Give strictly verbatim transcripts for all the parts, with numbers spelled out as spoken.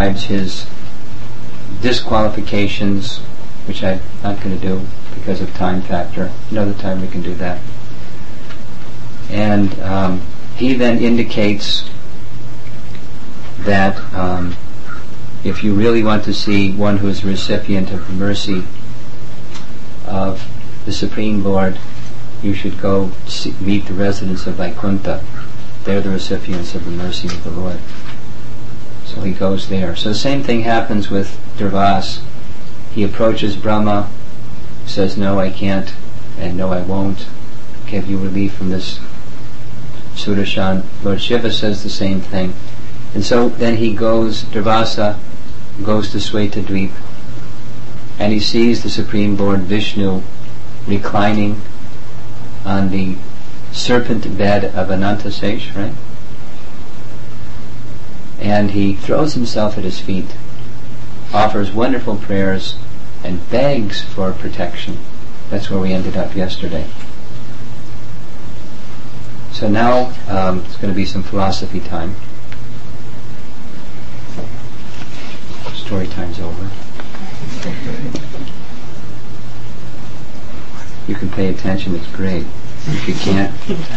describes his disqualifications, which I'm not going to do because of time factor. Another time we can do that. And um, he then indicates that um, if you really want to see one who is a recipient of the mercy of the Supreme Lord, you should go see, meet the residents of Vaikuntha. They're the recipients of the mercy of the Lord. So he goes there. So the same thing happens with Durvas. He approaches Brahma, says, no, I can't, and no, I won't give you relief from this Sudarshan. Lord Shiva says the same thing. And so then he goes, Durvasa goes to Svetadvip, and he sees the Supreme Lord Vishnu reclining on the serpent bed of Anantasesh, right? And he throws himself at his feet, offers wonderful prayers, and begs for protection. That's where we ended up yesterday. So now um, it's going to be some philosophy time. Story time's over. You can pay attention, it's great. If you can't,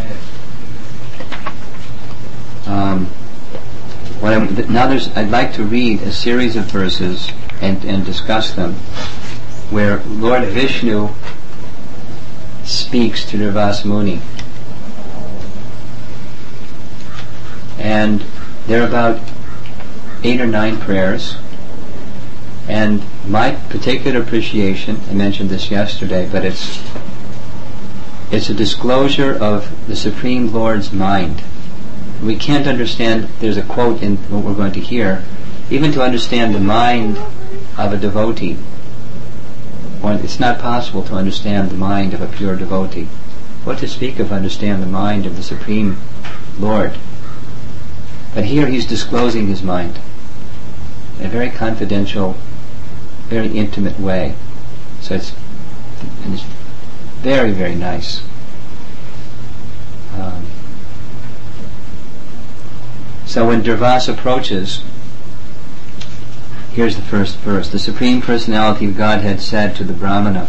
um, what I'm, th- now there's, I'd like to read a series of verses and, and discuss them, where Lord Vishnu speaks to Durvasa Muni. And there are about eight or nine prayers. And my particular appreciation, I mentioned this yesterday, but it's it's a disclosure of the Supreme Lord's mind. We can't understand, there's a quote in what we're going to hear, even to understand the mind of a devotee, it's not possible to understand the mind of a pure devotee. What to speak of understand the mind of the Supreme Lord? But here he's disclosing his mind in a very confidential, very intimate way. So it's, and it's very, very nice. Um, so when Durvasa approaches, here's the first verse. The Supreme Personality of Godhead said to the Brahmana,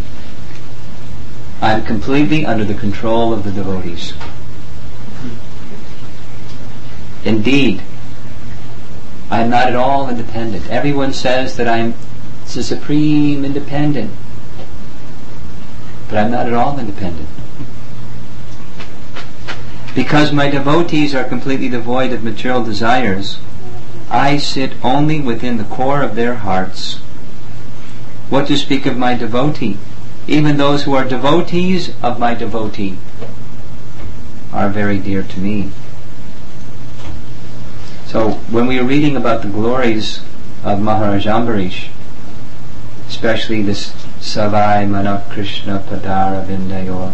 I am completely under the control of the devotees. Indeed, I am not at all independent. Everyone says that I am the supreme independent, but I'm not at all independent. Because my devotees are completely devoid of material desires, I sit only within the core of their hearts. What to speak of my devotee? Even those who are devotees of my devotee are very dear to me. So when we are reading about the glories of Maharaj Ambarish, especially this Savai Mana Krishna Padara Vindayor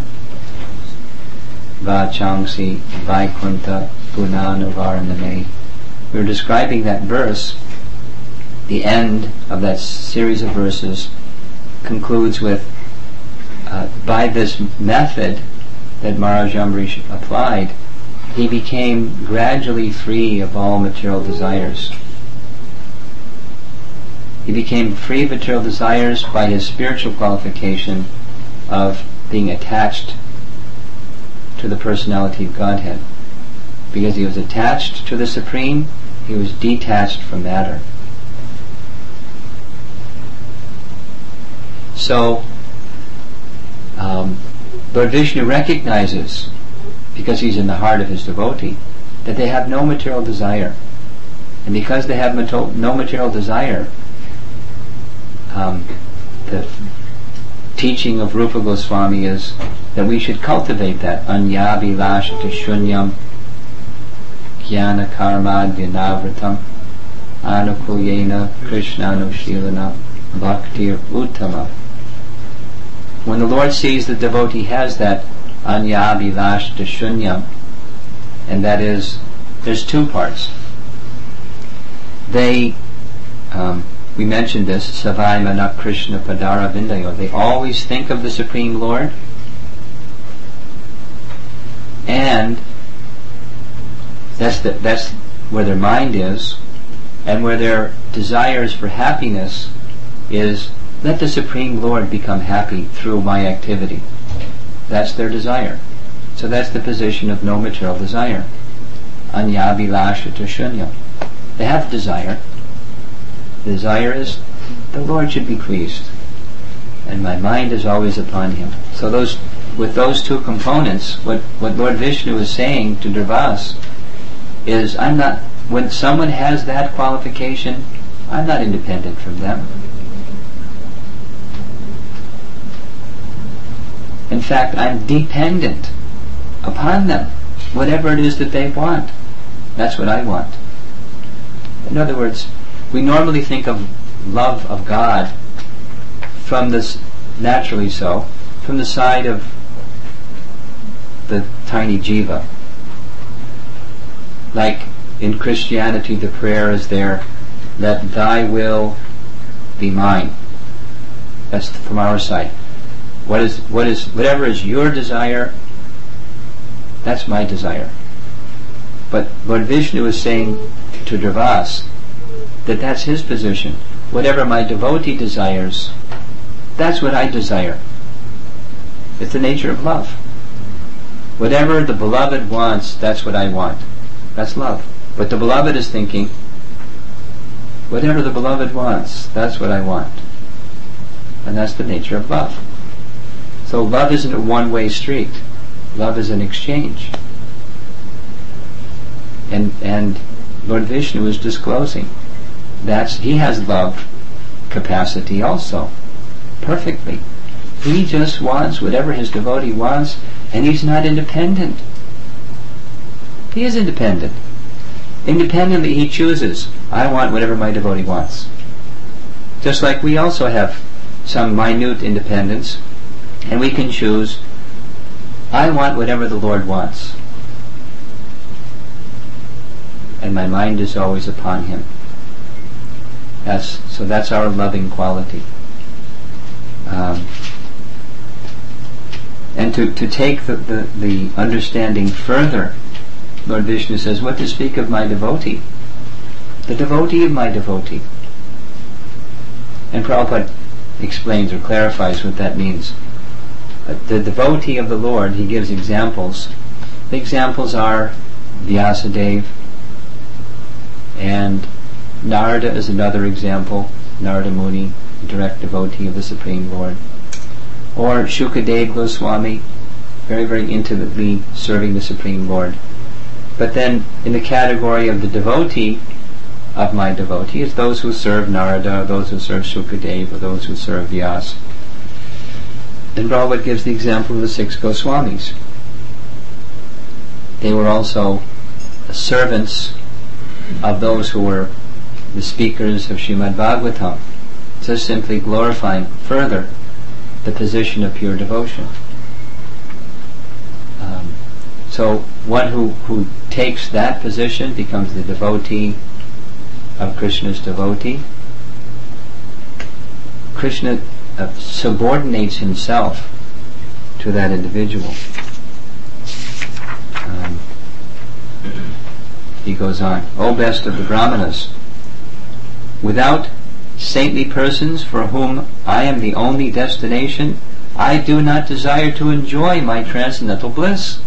Vachangsi Vaikuntha Punanavarnane, we are describing that verse. The end of that series of verses concludes with, uh, by this method that Maharaj Ambarish applied, he became gradually free of all material desires. He became free of material desires by his spiritual qualification of being attached to the personality of Godhead. Because he was attached to the Supreme, he was detached from matter. So, um, Lord Vishnu recognizes, because he's in the heart of his devotee, that they have no material desire. And because they have mato- no material desire, um, the teaching of Rupa Goswami is that we should cultivate that anyabhilashata shunyam jnana karma vinavritam anukulyena krishnanushilanam bhaktir uttama. When the Lord sees the devotee has that anyabhilashata shunyam, and that is, there's two parts. They, um, we mentioned this, Savai Mana Krishna Padara Vindayo. They always think of the Supreme Lord, and that's the, that's where their mind is. and where their desires for happiness is, let the Supreme Lord become happy through my activity. That's their desire. So that's the position of no material desire. Anyabhilashata shunya. They have desire. The desire is, the Lord should be pleased, and my mind is always upon Him. So those, with those two components, what, what Lord Vishnu is saying to Durvas is, I'm not, when someone has that qualification, I'm not independent from them. In fact, I'm dependent upon them. Whatever it is that they want, that's what I want. In other words, we normally think of love of God from this, naturally so, from the side of the tiny jiva. Like in Christianity, the prayer is there, let thy will be mine. That's from our side. What is, what is, whatever is your desire, that's my desire. But Lord Vishnu is saying to Durvas that that's his position. Whatever my devotee desires, that's what I desire. It's the nature of love. Whatever the beloved wants, that's what I want. That's love. But the beloved is thinking, whatever the beloved wants, that's what I want. And that's the nature of love. So love isn't a one-way street. Love is an exchange. And and Lord Vishnu is disclosing that's he has love capacity also, perfectly. He just wants whatever his devotee wants, and he's not independent. He is independent. Independently he chooses, I want whatever my devotee wants. Just like we also have some minute independence, and we can choose, I want whatever the Lord wants. And my mind is always upon Him. That's, so that's our loving quality. Um, and to, to take the, the, the understanding further, Lord Vishnu says, what to speak of my devotee? The devotee of my devotee. And Prabhupada explains or clarifies what that means. But the devotee of the Lord, he gives examples. The examples are Vyasadeva, and Narada is another example, Narada Muni, direct devotee of the Supreme Lord. Or Shukadeva Goswami, very, very intimately serving the Supreme Lord. But then, in the category of the devotee of my devotee, it's those who serve Narada, those who serve Shukadeva, or those who serve Vyasa. And Prabhupada gives the example of the six Goswamis. They were also servants of those who were the speakers of Srimad Bhagavatam, just simply glorifying further the position of pure devotion. Um, so one who, who takes that position becomes the devotee of Krishna's devotee. Krishna uh, subordinates himself to that individual. Um, he goes on, O best of the Brahmanas, without saintly persons for whom I am the only destination, I do not desire to enjoy my transcendental bliss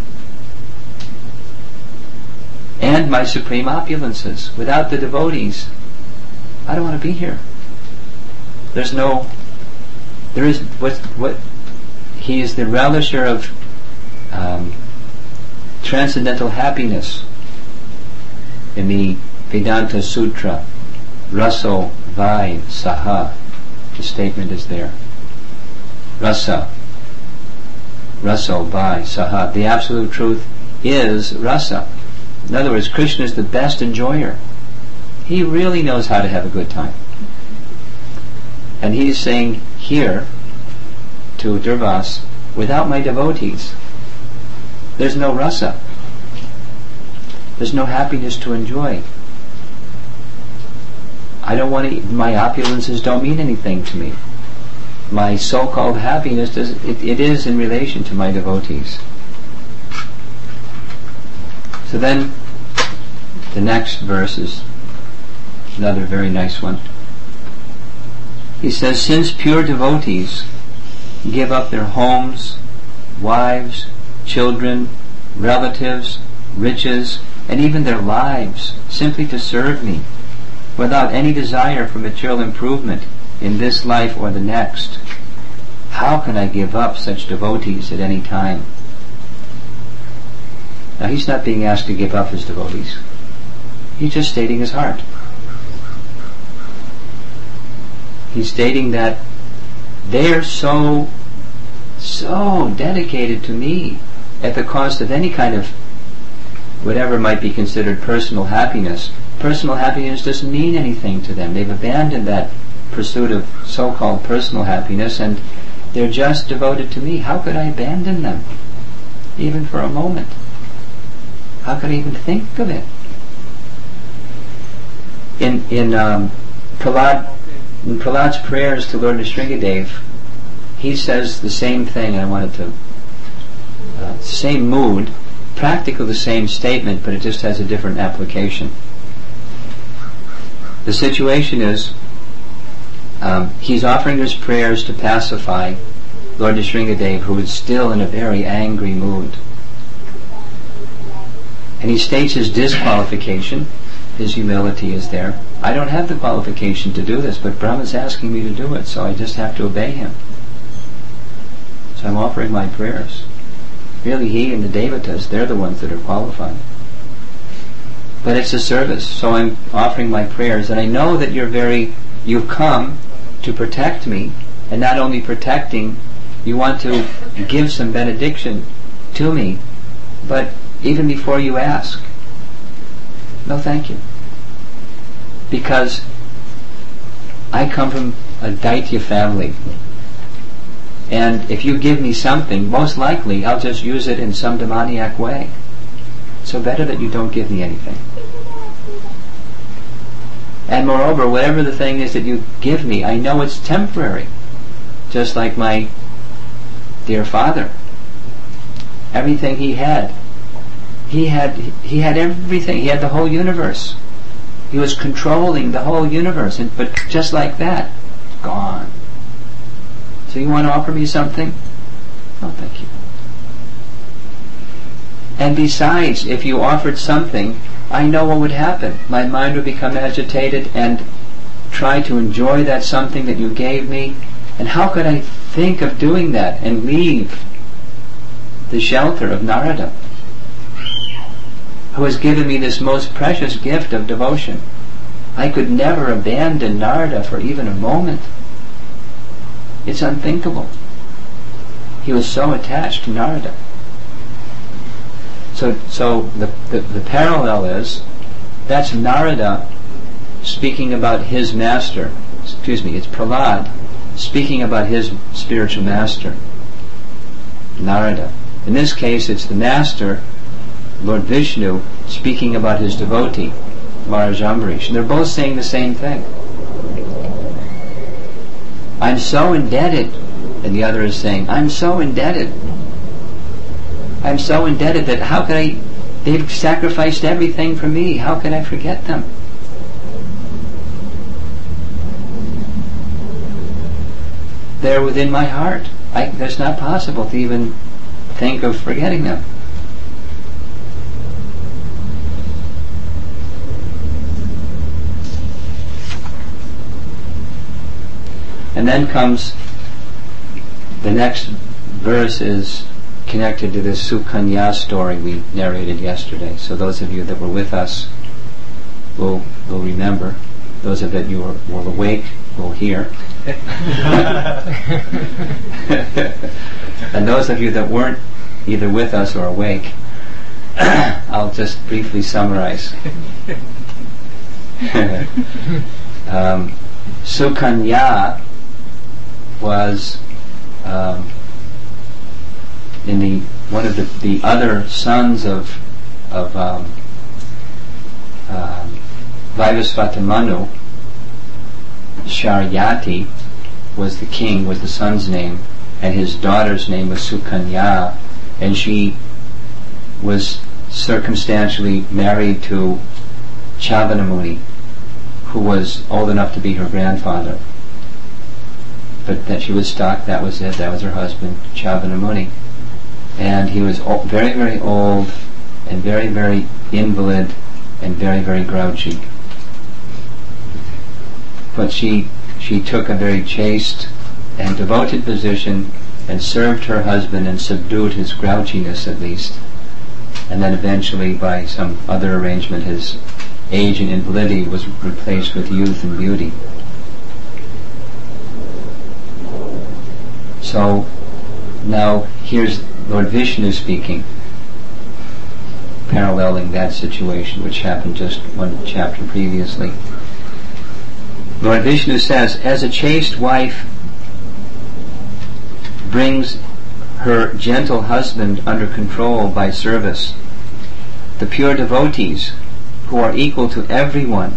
and my supreme opulences. Without the devotees, I don't want to be here. There's no, there is, what, what, he is the relisher of um, transcendental happiness. In the Vedanta Sutra, Raso Vai Saha, the statement is there. Rasa, Raso Vai Saha. The absolute truth is Rasa. In other words, Krishna is the best enjoyer. He really knows how to have a good time. And he's saying here to Durvas, without my devotees, there's no rasa. There's no happiness to enjoy. I don't want to, my opulences don't mean anything to me. My so-called happiness, does, it, it is in relation to my devotees. So then, the next verse is another very nice one. He says, since pure devotees give up their homes, wives, children, relatives, riches, and even their lives simply to serve me, without any desire for material improvement in this life or the next, how can I give up such devotees at any time? Now he's not being asked to give up his devotees. He's just stating his heart. He's stating that they're so, so dedicated to me at the cost of any kind of whatever might be considered personal happiness. Personal happiness doesn't mean anything to them. They've abandoned that pursuit of so-called personal happiness, and they're just devoted to me. How could I abandon them, even for a moment? How could I even think of it? In in um, Prahlad, in Prahlad's prayers to Lord Nrsingadev, he says the same thing. I wanted to uh, same mood, practically the same statement, but it just has a different application. The situation is, um, he's offering his prayers to pacify Lord Nrsingadev, who is still in a very angry mood. And he states his disqualification. His humility is there. I don't have the qualification to do this, but Brahma's asking me to do it, so I just have to obey him. So I'm offering my prayers. Really, he and the Devatas, they're the ones that are qualified. But it's a service, so I'm offering my prayers, and I know that you're very, you've come to protect me, and not only protecting, you want to give some benediction to me, but even before you ask, no thank you. Because I come from a Daitya family, and if you give me something, most likely I'll just use it in some demoniac way. So better that you don't give me anything. And moreover, whatever the thing is that you give me, I know it's temporary. Just like my dear father. Everything he had, he had he had everything. He had the whole universe. He was controlling the whole universe, and, but just like that, gone. So you want to offer me something? No, thank you. And besides, if you offered something, I know what would happen. My mind would become agitated and try to enjoy that something that you gave me. And how could I think of doing that and leave the shelter of Narada, who has given me this most precious gift of devotion? I could never abandon Narada for even a moment. It's unthinkable. He was so attached to Narada. So, so the, the, the parallel is, that's Narada speaking about his master. Excuse me, it's Prahlad speaking about his spiritual master, Narada. In this case, it's the master, Lord Vishnu, speaking about his devotee, Maharaj Ambarish. And they're both saying the same thing. I'm so indebted. And the other is saying, I'm so indebted. I'm so indebted that how could I, they've sacrificed everything for me. How can I forget them? They're within my heart. I, it's not possible to even think of forgetting them. And then comes the next verse is connected to this Sukanya story we narrated yesterday. So those of you that were with us will will remember. Those of you who were, were awake will hear. And those of you that weren't either with us or awake, I'll just briefly summarize. um, Sukanya was um, in the one of the, the other sons of of um, uh, Vaivasvata Manu. Sharyati was the king, was the son's name, and his daughter's name was Sukanya, and she was circumstantially married to Chavanamuni, who was old enough to be her grandfather. But that she was stuck, that was it, that was her husband, Chavana Muni. And he was o- very, very old, and very, very invalid, and very, very grouchy. But she she took a very chaste and devoted position, and served her husband and subdued his grouchiness at least. And then eventually, by some other arrangement, his age and invalidity was replaced with youth and beauty. So now here's Lord Vishnu speaking, paralleling that situation which happened just one chapter previously. Lord Vishnu says, as a chaste wife brings her gentle husband under control by service, the pure devotees who are equal to everyone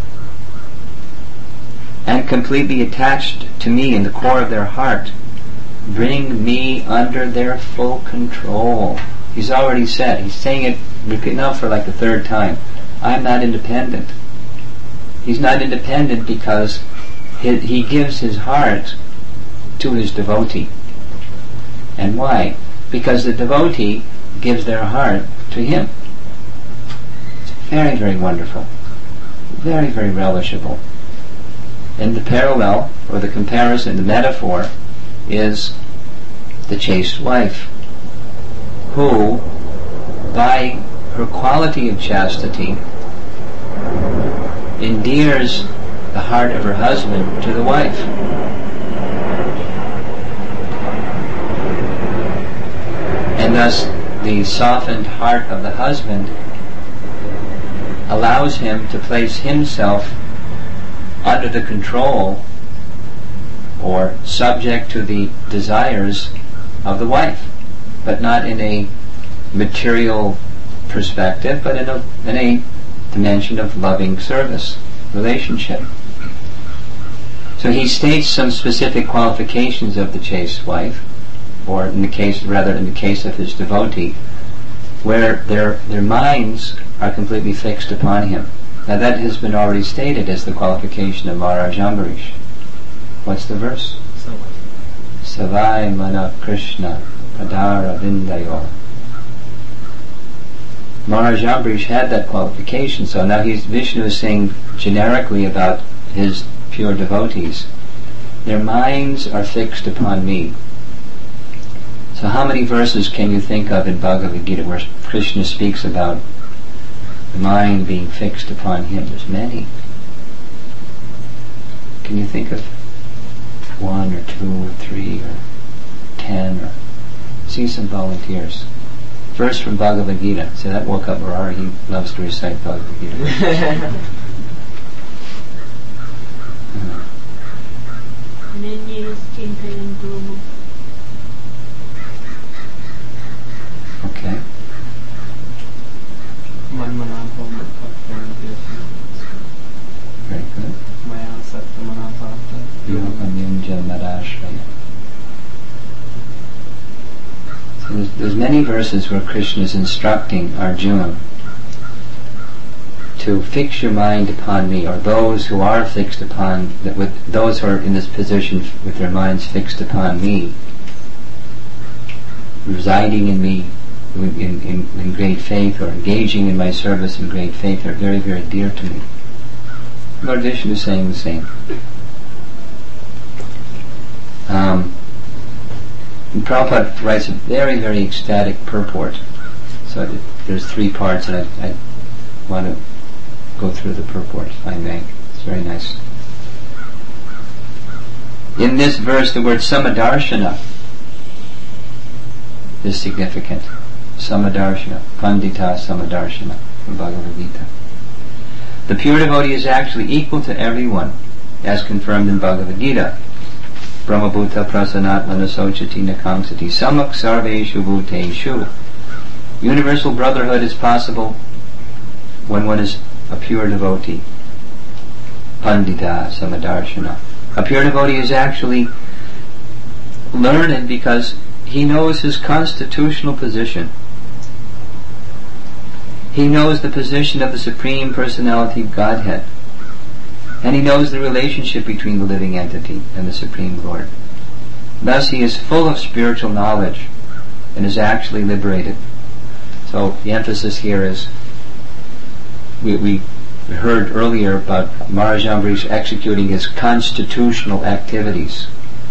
and completely attached to me in the core of their heart bring me under their full control. He's already said, he's saying it repeat now for like the third time, I'm not independent. He's not independent because he, he gives his heart to his devotee. And why? Because the devotee gives their heart to him. It's very, very wonderful. Very, very relishable. And the parallel, or the comparison, the metaphor, is the chaste wife, who, by her quality of chastity, endears the heart of her husband to the wife. And thus the softened heart of the husband allows him to place himself under the control or subject to the desires of the wife, but not in a material perspective, but in a, in a dimension of loving service, relationship. So he states some specific qualifications of the chaste wife, or in the case, rather in the case of his devotee, where their their minds are completely fixed upon him. Now that has been already stated as the qualification of Maharaj Ambarish. What's the verse? Savai Mana Krishna Padara Vindayo. Maharaj Ambarish had that qualification, so now he's Vishnu is saying generically about his pure devotees. Their minds are fixed upon me. So how many verses can you think of in Bhagavad Gita where Krishna speaks about the mind being fixed upon him? There's many. Can you think of one or two or three or ten? Or see some volunteers. Verse from Bhagavad Gita. See, that woke up Murari. He loves to recite Bhagavad Gita. Okay. Very good. So there's, there's many verses where Krishna is instructing Arjuna to fix your mind upon me, or those who are fixed upon, that with those who are in this position with their minds fixed upon me, residing in me in, in, in great faith, or engaging in my service in great faith, are very, very dear to me. Lord Vishnu is saying the same. Um, and Prabhupada writes a very, very ecstatic purport. So th- there's three parts, and I, I want to go through the purport, if I may. It's very nice. In this verse, the word samadarshana is significant. Samadarshana, Pandita Samadarshana, from Bhagavad Gita. The pure devotee is actually equal to everyone, as confirmed in Bhagavad Gita. Brahmabhuta prasanat manasochati nakangsati samak sarveshu bhuteshu. Universal brotherhood is possible when one is a pure devotee. Pandita Samadarshana. A pure devotee is actually learned because he knows his constitutional position. He knows the position of the Supreme Personality of Godhead. And he knows the relationship between the living entity and the Supreme Lord. Thus he is full of spiritual knowledge and is actually liberated. So the emphasis here is, we, we heard earlier about Maharaj Ambrish executing his constitutional activities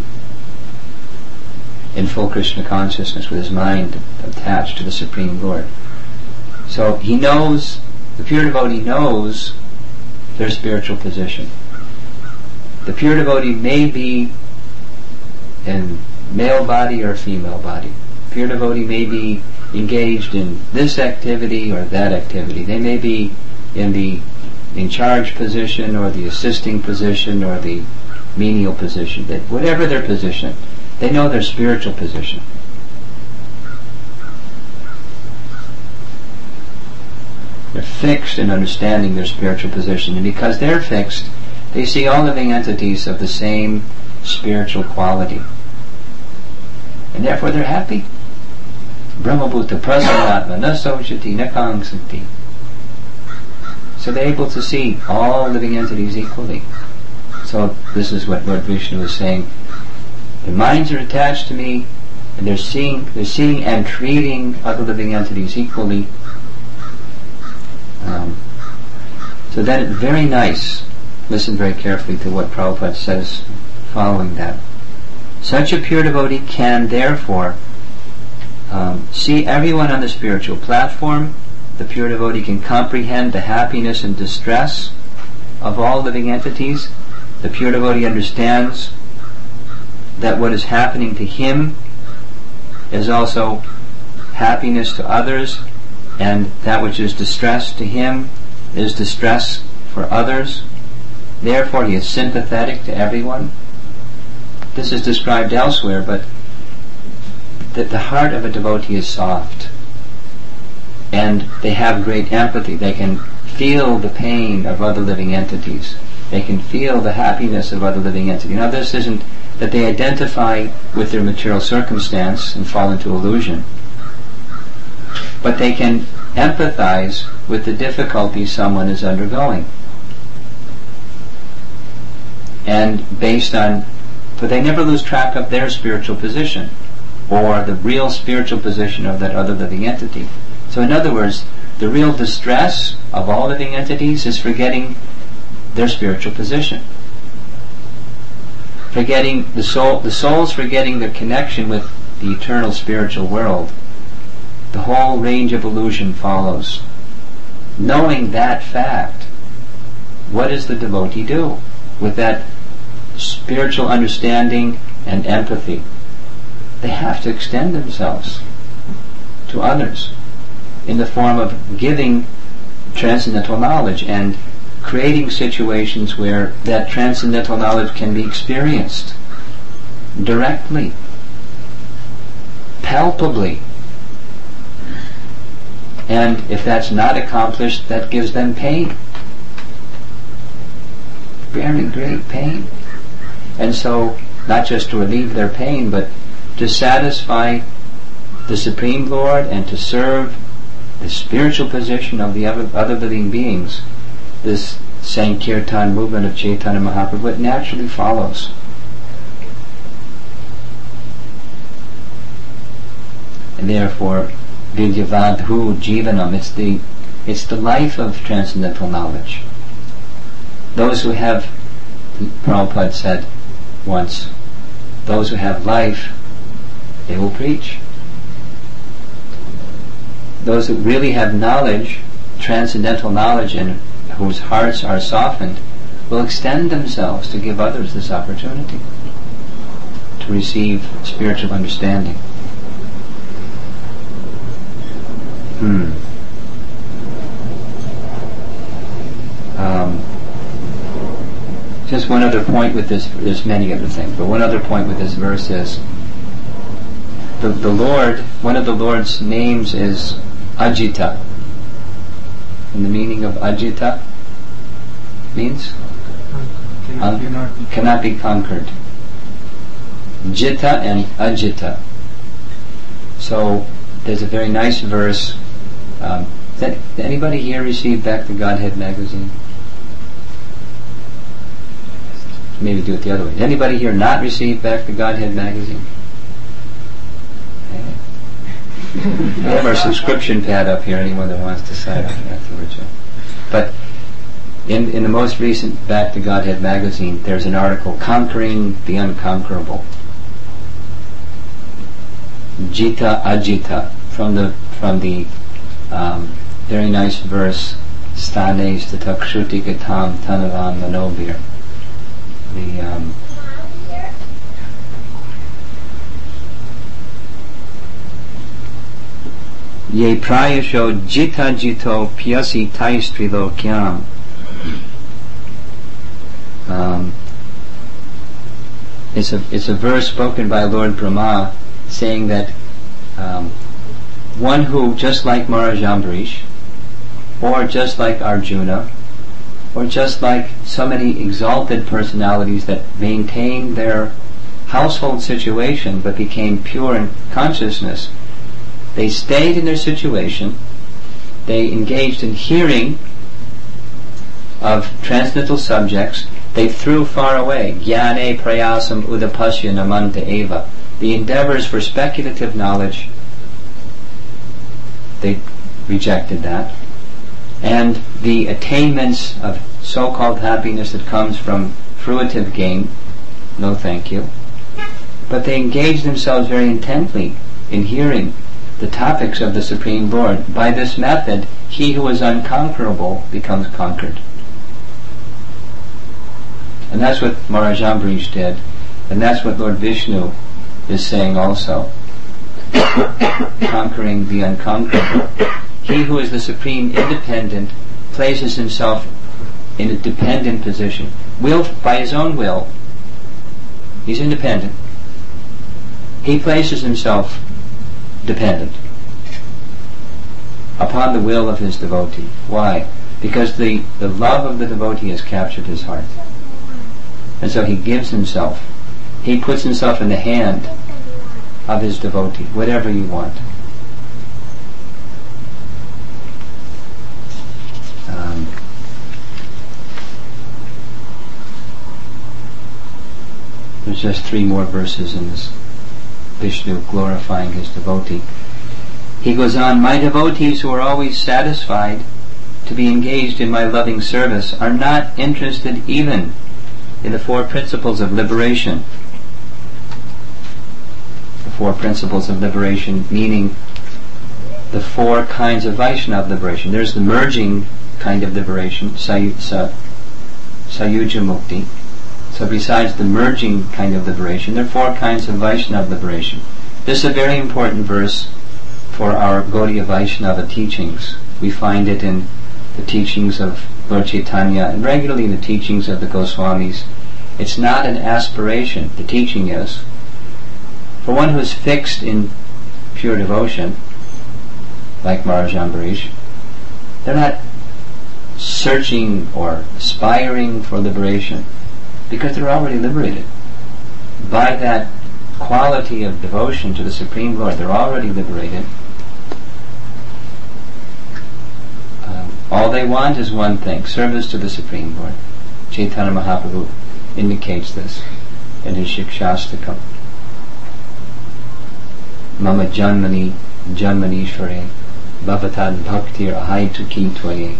in full Krishna consciousness with his mind attached to the Supreme Lord. So he knows, the pure devotee knows their spiritual position. The pure devotee may be in male body or female body. Pure devotee may be engaged in this activity or that activity. They may be in the in charge position or the assisting position or the menial position. That whatever their position, they know their spiritual position. They're fixed in understanding their spiritual position, and because they're fixed, they see all living entities of the same spiritual quality. And therefore they're happy. Brahmabhuta prasanatma na sochati na kangsanti. So they're able to see all living entities equally. So this is what Lord Vishnu is saying. Their minds are attached to me, and they're seeing, they're seeing and treating other living entities equally. Um, so then it's very nice. Listen very carefully to what Prabhupada says following that. Such a pure devotee can therefore um, see everyone on the spiritual platform. The pure devotee can comprehend the happiness and distress of all living entities. The pure devotee understands that what is happening to him is also happiness to others, and that which is distress to him is distress for others. Therefore he is sympathetic to everyone. This is described elsewhere, but that the heart of a devotee is soft, and they have great empathy. They can feel the pain of other living entities. They can feel the happiness of other living entities. Now this isn't that they identify with their material circumstance and fall into illusion, but they can empathize with the difficulties someone is undergoing. And based on, but they never lose track of their spiritual position or the real spiritual position of that other living entity. So in other words, the real distress of all living entities is forgetting their spiritual position. Forgetting the soul, the soul's forgetting their connection with the eternal spiritual world. The whole range of illusion follows. Knowing that fact, what does the devotee do with that spiritual understanding and empathy? They have to extend themselves to others in the form of giving transcendental knowledge and creating situations where that transcendental knowledge can be experienced directly, palpably. And if that's not accomplished, that gives them pain. Very great pain. And so, not just to relieve their pain, but to satisfy the Supreme Lord and to serve the spiritual position of the other, other living beings, this Sankirtan movement of Chaitanya Mahaprabhu, it naturally follows. And therefore, Vidyavadhu Jivanam, it's the it's the life of transcendental knowledge. Those who have, Prabhupada said once, those who have life, they will preach. Those who really have knowledge, transcendental knowledge, and whose hearts are softened, will extend themselves to give others this opportunity to receive spiritual understanding. Hmm. Um, just one other point with this, there's many other things, but one other point with this verse is the, the Lord, one of the Lord's names is Ajita. And the meaning of Ajita means? Cannot, Un- cannot be conquered. Jita and Ajita. So there's a very nice verse. Um, did anybody here receive Back to Godhead magazine? maybe do it the other way. Did anybody here not receive Back to Godhead magazine? We have our subscription pad up here, anyone that wants to sign up afterwards. But in, in the most recent Back to Godhead magazine, there's an article, Conquering the Unconquerable. Jita Ajita, from the from the um, very nice verse, Stane Statakshuti Gatam Tanavan Manobir. The um, Ye prayasho jita jito pyasi taistrilo kyam. Um, it's a it's a verse spoken by Lord Brahma, saying that um, one who, just like Maharaj Ambarish, or just like Arjuna, or just like so many exalted personalities that maintained their household situation but became pure in consciousness, they stayed in their situation, they engaged in hearing of transcendental subjects, they threw far away, jnane prayasam udapasya namanta eva, the endeavors for speculative knowledge, they rejected that, and the attainments of so-called happiness that comes from fruitive gain, no thank you. But they engaged themselves very intently in hearing the topics of the Supreme Lord. By this method, he who is unconquerable becomes conquered. And that's what Maharaj Ambarish did, and that's what Lord Vishnu is saying also. Conquering the unconquerable. He who is the Supreme Independent places himself in a dependent position. Will, by his own will, he's independent. He places himself dependent upon the will of his devotee. Why? Because the, the love of the devotee has captured his heart. And so he gives himself. He puts himself in the hand of his devotee, whatever you want. Um, there's just three more verses in this Vishnu glorifying his devotee. He goes on, my devotees who are always satisfied to be engaged in my loving service are not interested even in the four principles of liberation. The four principles of liberation, meaning the four kinds of Vaishnava liberation. There's the merging kind of liberation, Sayuja Mukti. So besides the merging kind of liberation, there are four kinds of Vaishnava liberation. This is a very important verse for our Gaudiya Vaishnava teachings. We find it in the teachings of Lord Chaitanya and regularly in the teachings of the Goswamis. It's not an aspiration, the teaching is. For one who is fixed in pure devotion, like Maharaj Ambarish, they're not searching or aspiring for liberation, because they're already liberated. By that quality of devotion to the Supreme Lord, they're already liberated. Um, all they want is one thing, service to the Supreme Lord. Chaitanya Mahaprabhu indicates this in his Shikshastakam. Mama Janmani Janmanishvare Bhavatad Bhaktir Ahai Tuki Tvaye.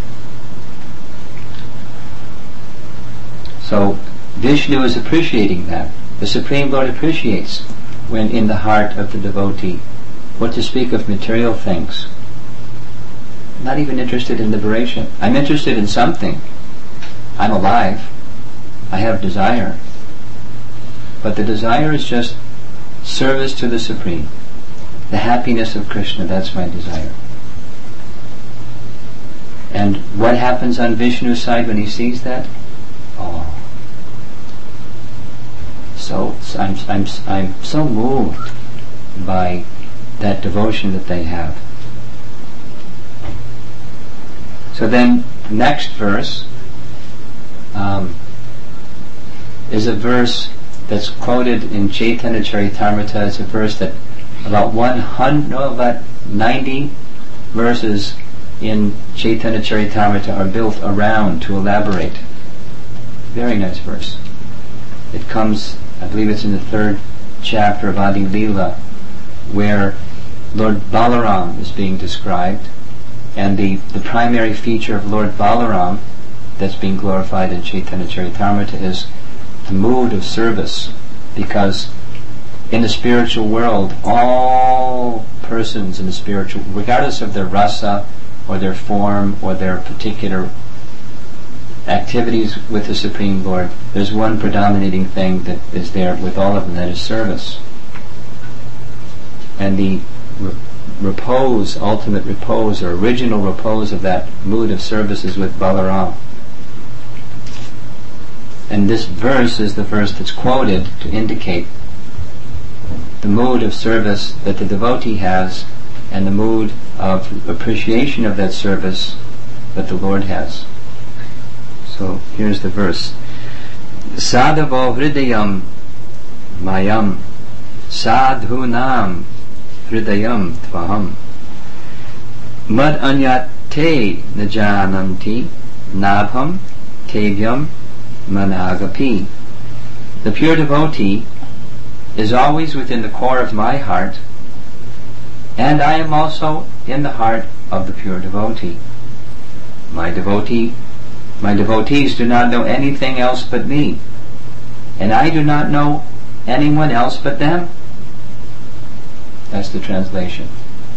So Vishnu is appreciating that. The Supreme Lord appreciates when in the heart of the devotee, what to speak of material things. I'm not even interested in liberation. I'm interested in something. I'm alive. I have desire. But the desire is just service to the Supreme. The happiness of Krishna, that's my desire. And what happens on Vishnu's side when he sees that? Oh. So, so I'm, I'm, I'm so moved by that devotion that they have. So then, next verse um, is a verse that's quoted in Chaitanya Charitamrita. It's a verse that about one hundred, no, about ninety verses in Chaitanya Charitamrita are built around to elaborate. Very nice verse. it comes, I believe it's in the third chapter of Adi Leela, where Lord Balaram is being described, and the, the primary feature of Lord Balaram that's being glorified in Chaitanya Charitamrita is the mood of service, because in the spiritual world, all persons in the spiritual, regardless of their rasa or their form or their particular activities with the Supreme Lord, there's one predominating thing that is there with all of them, that is service. And the re- repose, ultimate repose, or original repose of that mood of service is with Balaram. And this verse is the verse that's quoted to indicate the mood of service that the devotee has and the mood of appreciation of that service that the Lord has. So here's the verse. Sadhavo hridayam mayam sadhunam hridayam tvaham mad anyat te najananti nabham tevyam managapi. The pure devotee is always within the core of my heart, and I am also in the heart of the pure devotee. My devotee, my devotees do not know anything else but me, and I do not know anyone else but them. That's the translation.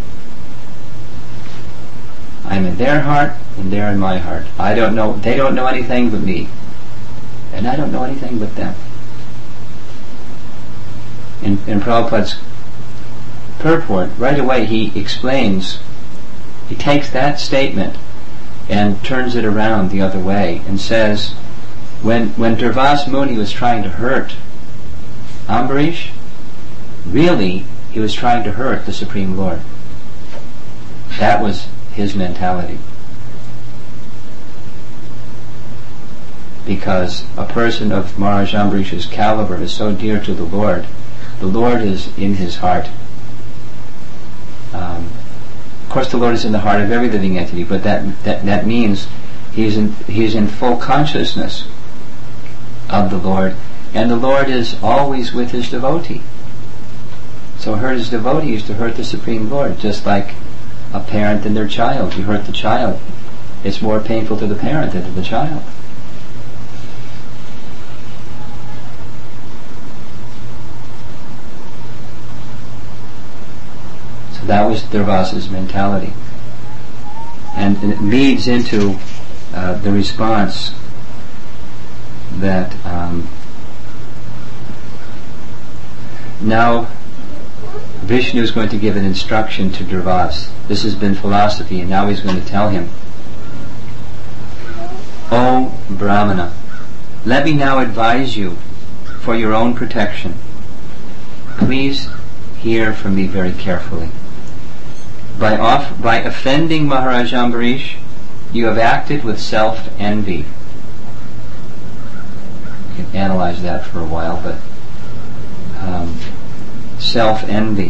I'm in their heart, and they're in my heart. I don't know, they don't know anything but me, and I don't know anything but them. In, in Prabhupada's purport, right away he explains, he takes that statement and turns it around the other way and says, when when Durvas Muni was trying to hurt Ambarish, really he was trying to hurt the Supreme Lord. That was his mentality. Because a person of Maharaj Ambarish's caliber is so dear to the Lord. The Lord is in his heart. Um, of course, the Lord is in the heart of every living entity, but that that, that means he's in he's in full consciousness of the Lord, and the Lord is always with his devotee. So hurt his devotee is to hurt the Supreme Lord, just like a parent and their child. You hurt the child, it's more painful to the parent than to the child. That was Durvasa's mentality. And, and it leads into uh, the response that um, now Vishnu is going to give an instruction to Durvasa. This has been philosophy, and now he's going to tell him, O Brahmana, let me now advise you for your own protection. Please hear from me very carefully. By off, by offending Maharaj Ambarish, you have acted with self-envy. You can analyze that for a while, but um, self-envy.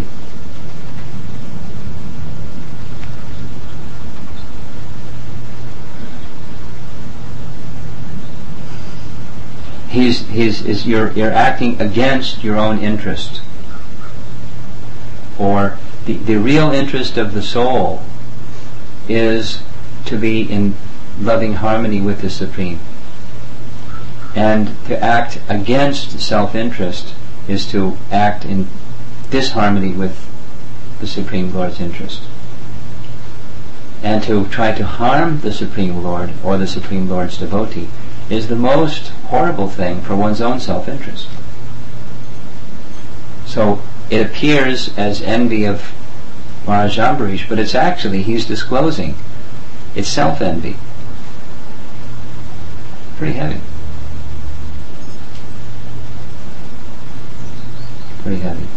He's, he's, is you're, you're acting against your own interest. Or The, the real interest of the soul is to be in loving harmony with the Supreme. And to act against self-interest is to act in disharmony with the Supreme Lord's interest. And to try to harm the Supreme Lord or the Supreme Lord's devotee is the most horrible thing for one's own self-interest. So it appears as envy of Maharaj Ambarish, but it's actually, he's disclosing, it's self-envy. Pretty heavy. Pretty heavy.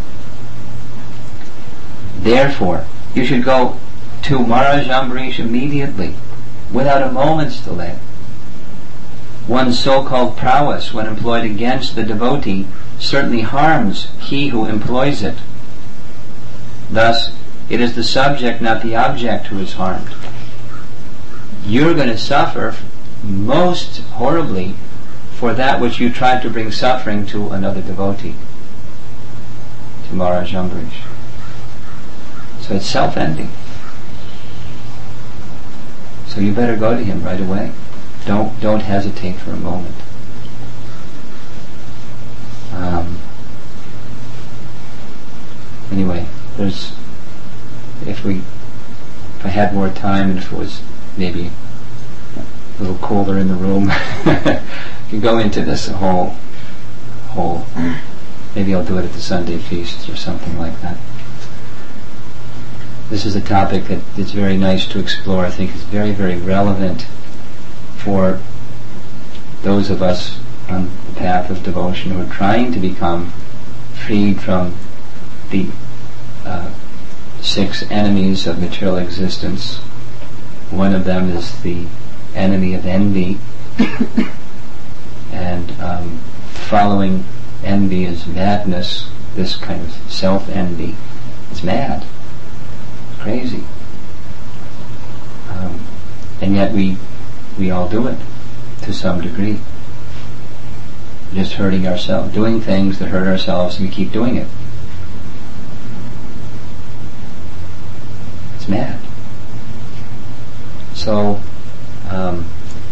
Therefore, you should go to Maharaj Ambarish immediately, without a moment's delay. One's so-called prowess, when employed against the devotee, certainly harms he who employs it. Thus, it is the subject, not the object, who is harmed. You're going to suffer most horribly for that which you tried to bring suffering to another devotee, to Maharaj Ambarish. So it's self-ending. So you better go to him right away. Don't don't hesitate for a moment. Um, anyway, there's if we if I had more time and if it was maybe a little cooler in the room, you go into this whole whole. Maybe I'll do it at the Sunday feasts or something like that. This is a topic that is very nice to explore. I think it's very, very relevant for those of us on the path of devotion who are trying to become freed from the uh, six enemies of material existence. One of them is the enemy of envy, and um, following envy is madness. This kind of self-envy is mad. Crazy. Um, and yet we we all do it to some degree. Just hurting ourselves, doing things that hurt ourselves, and we keep doing it. It's mad. So um,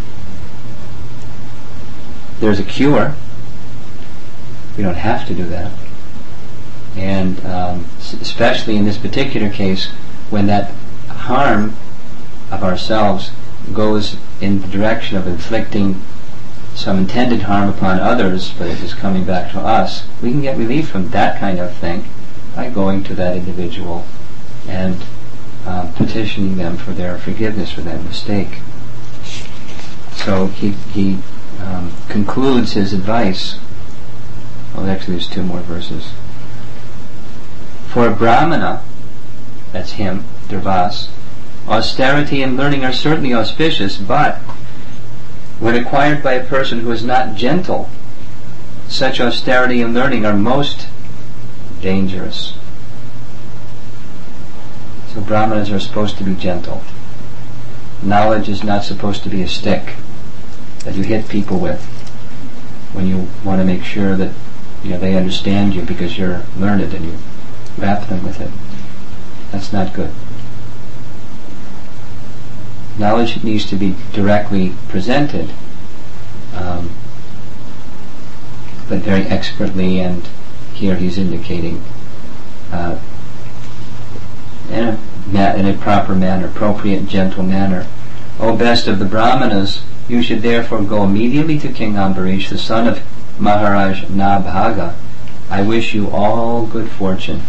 there's a cure. We don't have to do that. And um, especially in this particular case, when that harm of ourselves goes in the direction of inflicting some intended harm upon others, but it is coming back to us, we can get relief from that kind of thing by going to that individual and um, petitioning them for their forgiveness for that mistake. So he, he um, concludes his advice. Oh, actually there's two more verses. For a Brahmana, that's him, Durvas, austerity and learning are certainly auspicious, but when acquired by a person who is not gentle, such austerity and learning are most dangerous. So Brahmanas are supposed to be gentle. Knowledge is not supposed to be a stick that you hit people with when you want to make sure that you know they understand you because you're learned and you wrap them with it. That's not good. Knowledge needs to be directly presented, um, but very expertly, and here he's indicating uh, in, a ma- in a proper manner, appropriate, gentle manner. O best of the Brahmanas, you should therefore go immediately to King Ambarish, the son of Maharaj Nabhaga. I wish you all good fortune.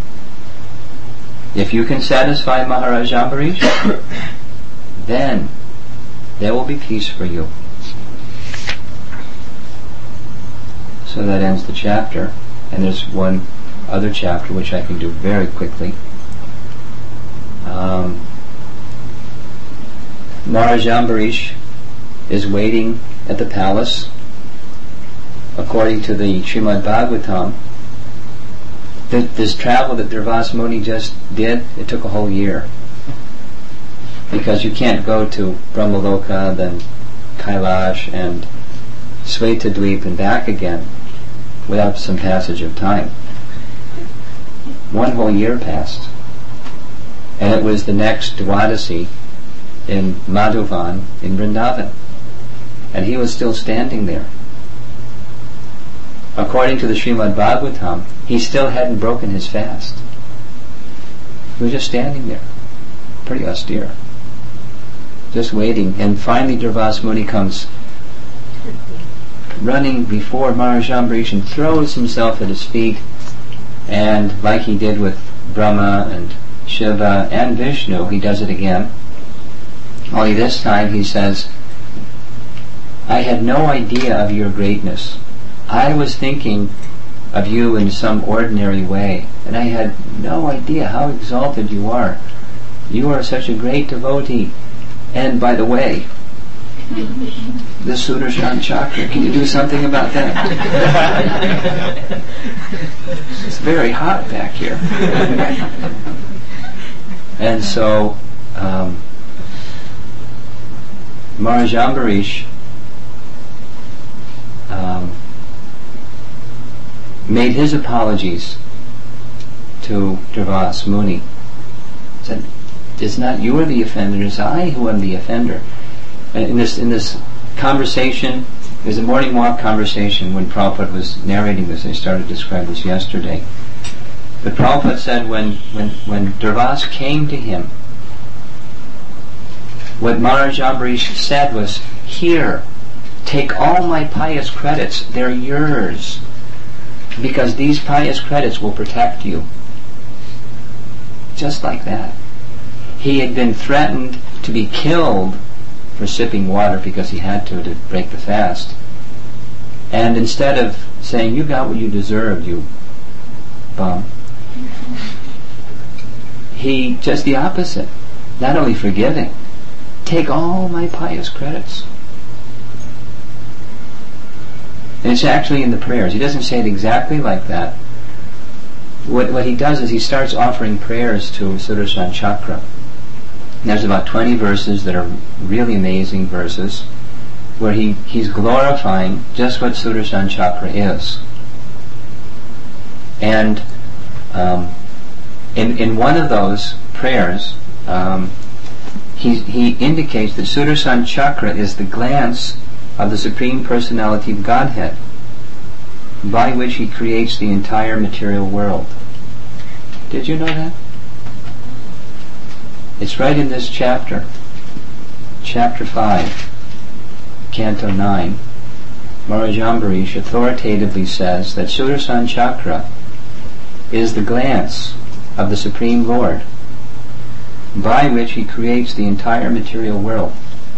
If you can satisfy Maharaj Ambarish, then there will be peace for you. So that ends the chapter. And there's one other chapter which I can do very quickly. Um, Maharaj Ambarish is waiting at the palace. According to the Srimad Bhagavatam, th- this travel that Durvas Muni just did, it took a whole year. Because you can't go to Brahmaloka, then Kailash, and Svetadweep and back again without some passage of time. One whole year passed. And it was the next Dwadasi in Madhuvan in Vrindavan. And he was still standing there. According to the Srimad Bhagavatam, he still hadn't broken his fast. He was just standing there. Pretty austere. Just waiting. And finally Durvas Muni comes running before Maharaj Ambarish and throws himself at his feet, and like he did with Brahma and Shiva and Vishnu, he does it again. Only this time he says, I had no idea of your greatness. I was thinking of you in some ordinary way, and I had no idea how exalted you are. You are such a great devotee. And by the way, the Sudarshan Chakra, can you do something about that? It's very hot back here. And so um, Maharaj Ambarish um, made his apologies to Durvas Muni. Said, "It's not you are the offender; it's I who am the offender." And in this in this conversation, it was a morning walk conversation when Prabhupada was narrating this. I started to describe this yesterday. But Prabhupada said when when when Durvas came to him, what Maharaj Ambarish said was, "Here, take all my pious credits; they're yours, because these pious credits will protect you." Just like that. He had been threatened to be killed for sipping water because he had to to break the fast. And instead of saying, "You got what you deserved, you bum," he, just the opposite, not only forgiving, take all my pious credits. And it's actually in the prayers. He doesn't say it exactly like that. What, what he does is he starts offering prayers to Sudarshan Chakra. And there's about twenty verses that are really amazing verses where he, he's glorifying just what Sudarshan Chakra is. And um, in, in one of those prayers, um, he, he indicates that Sudarshan Chakra is the glance of the Supreme Personality of Godhead, by which he creates the entire material world. Did you know that? It's right in this chapter, chapter five, canto nine. Maharaj Ambarish authoritatively says that Sudarshan Chakra is the glance of the Supreme Lord, by which he creates the entire material world.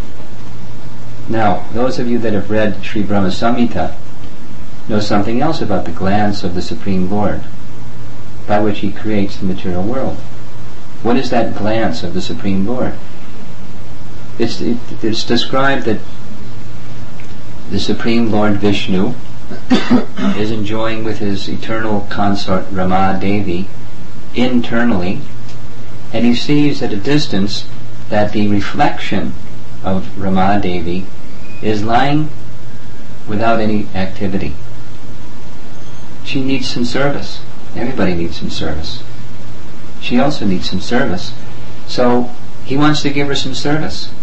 Now, those of you that have read Sri Brahma Samhita know something else about the glance of the Supreme Lord, by which he creates the material world. What is that glance of the Supreme Lord? It's, it, it's described that the Supreme Lord Vishnu is enjoying with his eternal consort Rama Devi internally, and he sees at a distance that the reflection of Rama Devi is lying without any activity. She needs some service. Everybody needs some service. She also needs some service. So he wants to give her some service.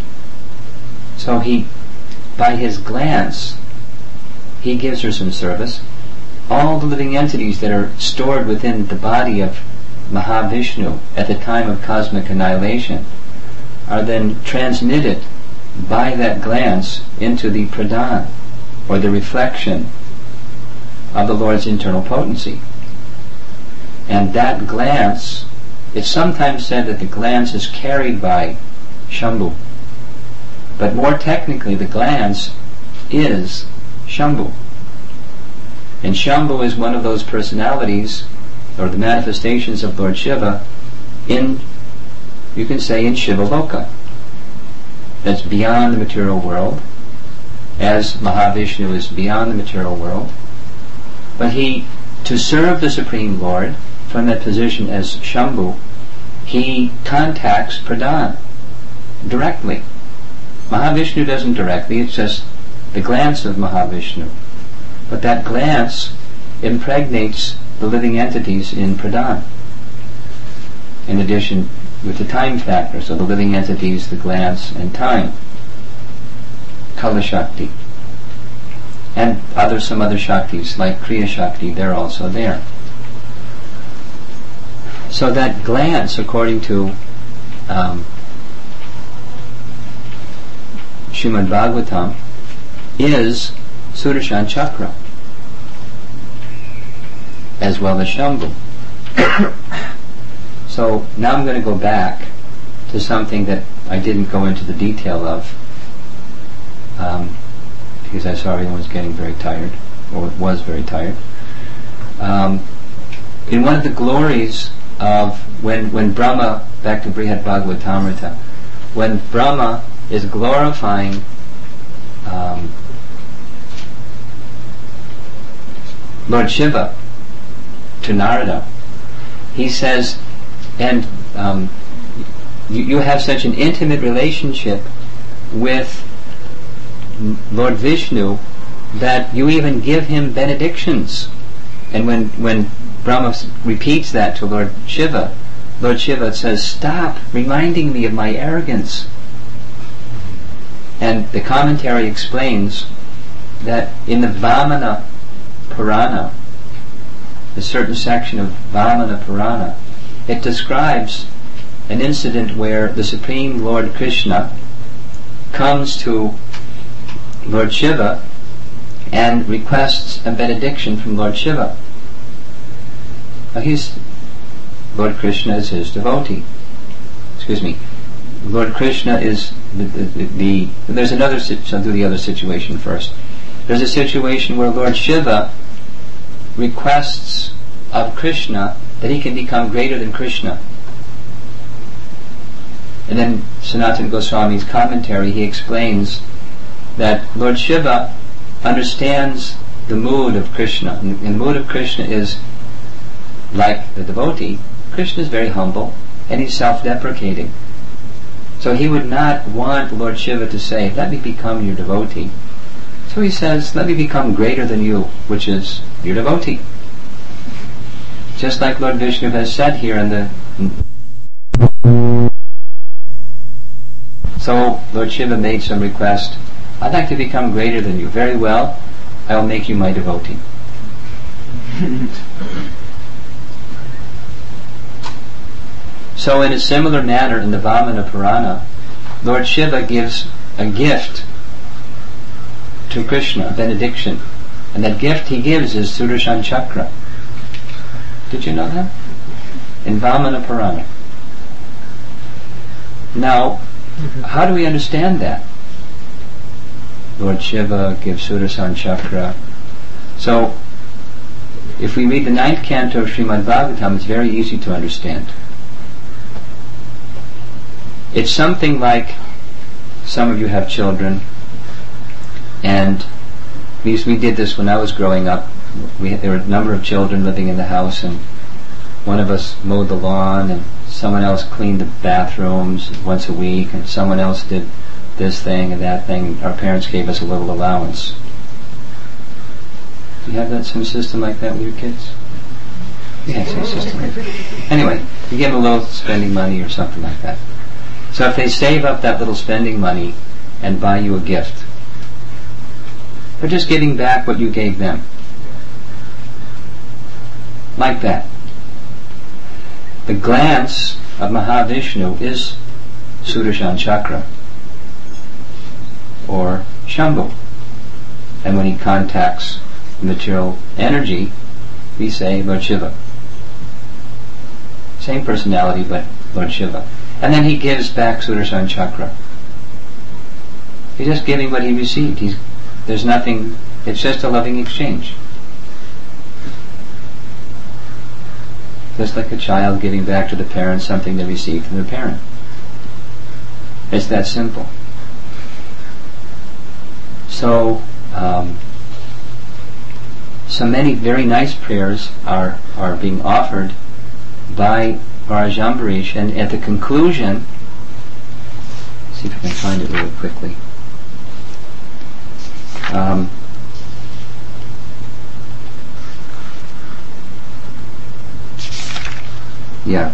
So he, by his glance, he gives her some service. All the living entities that are stored within the body of Mahavishnu at the time of cosmic annihilation are then transmitted by that glance into the pradhan, or the reflection of the Lord's internal potency. And that glance, it's sometimes said that the glance is carried by Shambhu. But more technically, the glance is Shambhu. And Shambhu is one of those personalities, or the manifestations of Lord Shiva, in, you can say, in Shivaloka. That's beyond the material world, as Mahavishnu is beyond the material world. But he, to serve the Supreme Lord, from that position as Shambhu, he contacts Pradhan directly. Mahavishnu doesn't directly, it's just the glance of Mahavishnu. But that glance impregnates the living entities in Pradhan, in addition with the time factor, so the living entities, the glance, and time. Kala Shakti. And other some other Shaktis, like Kriya Shakti, they're also there. So that glance, according to um, Srimad Bhagavatam, is Sudarshan Chakra, as well as Shambhu. So now I'm going to go back to something that I didn't go into the detail of, um, because I saw everyone was getting very tired, or was very tired. Um, in one of the glories of when when Brahma, back to Brihad Bhagavatamrita, when Brahma is glorifying um, Lord Shiva to Narada, he says, and um, you, you have such an intimate relationship with Lord Vishnu that you even give him benedictions. And when, when Brahma repeats that to Lord Shiva, Lord Shiva says, "Stop reminding me of my arrogance." And the commentary explains that in the Vamana Purana, a certain section of Vamana Purana, it describes an incident where the Supreme Lord Krishna comes to Lord Shiva and requests a benediction from Lord Shiva. Now he's, Lord Krishna is his devotee. Excuse me. Lord Krishna is the, the, the, the there's another, I'll do the other situation first. There's a situation where Lord Shiva requests of Krishna that he can become greater than Krishna. And then Sanatana Goswami's commentary, he explains that Lord Shiva understands the mood of Krishna. And the mood of Krishna is like the devotee. Krishna is very humble and he's self-deprecating. So he would not want Lord Shiva to say, "Let me become your devotee." So he says, "Let me become greater than you," which is your devotee. Just like Lord Vishnu has said here in the... So Lord Shiva made some request. "I'd like to become greater than you." "Very well, I will make you my devotee." So in a similar manner in the Vamana Purana, Lord Shiva gives a gift to Krishna, a benediction. And that gift he gives is Sudarshan Chakra. Did you know that? In Vamana Purana. Now, how do we understand that? Lord Shiva gives Sudarshan Chakra. So, if we read the ninth canto of Srimad Bhagavatam, it's very easy to understand. It's something like, some of you have children, and we, we did this when I was growing up. We had, there were a number of children living in the house, and one of us mowed the lawn, and someone else cleaned the bathrooms once a week, and someone else did this thing and that thing. Our parents gave us a little allowance. Do you have that some system like that with your kids? Yeah, some system like that. Anyway, you give them a little spending money or something like that. So if they save up that little spending money and buy you a gift, they're just giving back what you gave them. Like that. The glance of Mahavishnu is Sudarshan Chakra, or Shambhu. And when he contacts material energy, we say Lord Shiva. Same personality, but Lord Shiva. And then he gives back Sudarshan Chakra. He's just giving what he received. He's, there's nothing, it's just a loving exchange. Just like a child giving back to the parent something they received from the parent. It's that simple. So, um, so many very nice prayers are, are being offered by Maharaj Ambarish, and at the conclusion, let's see if I can find it really quickly. Um, yeah.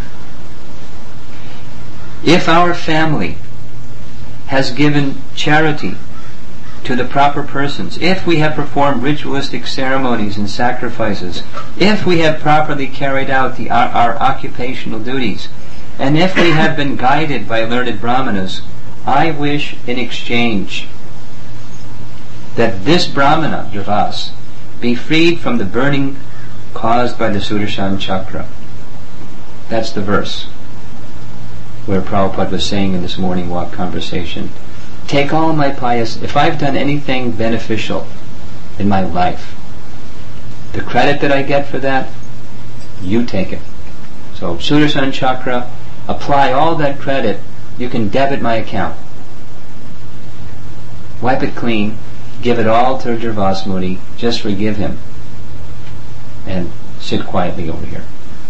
If our family has given charity to the proper persons, if we have performed ritualistic ceremonies and sacrifices, if we have properly carried out the, our, our occupational duties, and if we have been guided by learned brahmanas, I wish in exchange that this brahmana, Dravas, be freed from the burning caused by the Sudarshan Chakra. That's the verse where Prabhupada was saying in this morning walk conversation, take all my pious, if I've done anything beneficial in my life, the credit that I get for that, you take it. So Sudarshan Chakra, apply all that credit, you can debit my account. Wipe it clean, give it all to Dravas Muni, just forgive him, and sit quietly over here.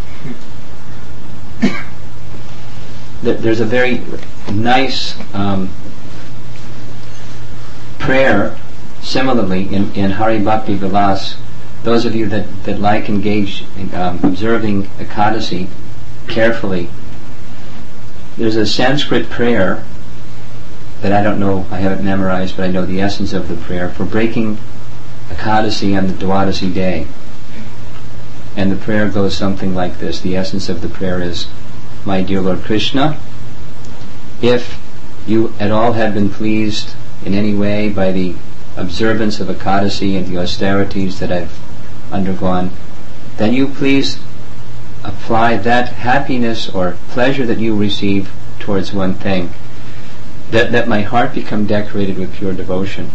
There's a very nice um, prayer Similarly, in, in Hari Bhakti Vilas, those of you that, that like engage in um, observing Ekadasi carefully, there's a Sanskrit prayer that I don't know, I haven't memorized, but I know the essence of the prayer for breaking Ekadasi on the Dwadasi day. And the prayer goes something like this. The essence of the prayer is, My dear Lord Krishna, if you at all have been pleased in any way by the observance of Ekadasi and the austerities that I've undergone, then you please apply that happiness or pleasure that you receive towards one thing, that, that my heart become decorated with pure devotion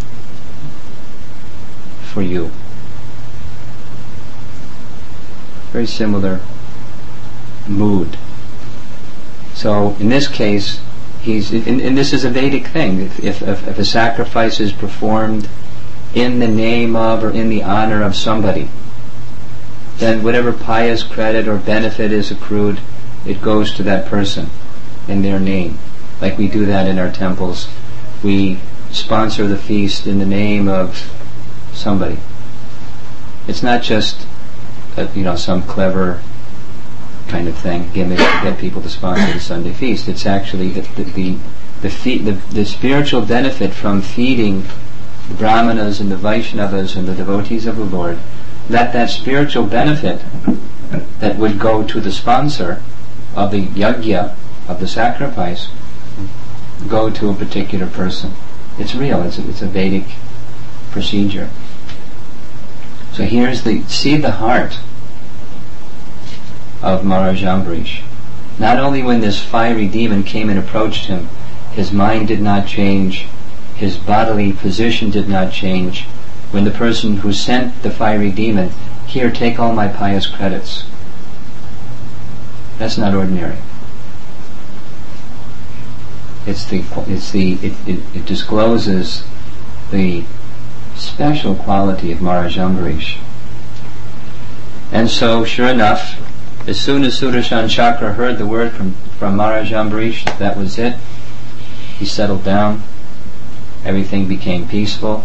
for you. Very similar mood. So in this case, he's and, and this is a Vedic thing. If, if, if a sacrifice is performed in the name of or in the honor of somebody, then whatever pious credit or benefit is accrued, it goes to that person in their name. Like we do that in our temples. We sponsor the feast in the name of somebody. It's not just a, you know, some clever kind of thing, gimmick to get people to sponsor the Sunday feast. It's actually the the the, the, fe- the, the spiritual benefit from feeding the Brahmanas and the Vaishnavas and the devotees of the Lord. That that spiritual benefit that would go to the sponsor of the yajna, of the sacrifice, go to a particular person. It's real. It's a, it's a Vedic procedure. So here's the see the heart of Maharaj Ambarish. Not only when this fiery demon came and approached him, his mind did not change, his bodily position did not change. When the person who sent the fiery demon, here, take all my pious credits. That's not ordinary. It's the it's the it, it, it discloses the special quality of Maharaj Ambarish. And so, sure enough, as soon as Sudarshan Chakra heard the word from, from Maharaj Ambarish, that was it. He settled down. Everything became peaceful.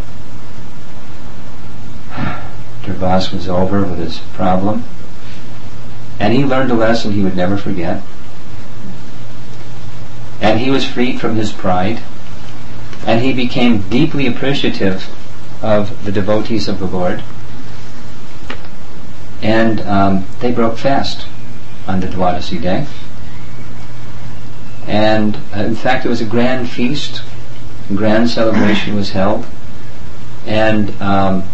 Durvas was over with his problem. And he learned a lesson he would never forget. And he was freed from his pride. And he became deeply appreciative of the devotees of the Lord. And um, they broke fast on the Dwadasi day. And uh, in fact it was a grand feast. A grand celebration was held. And um,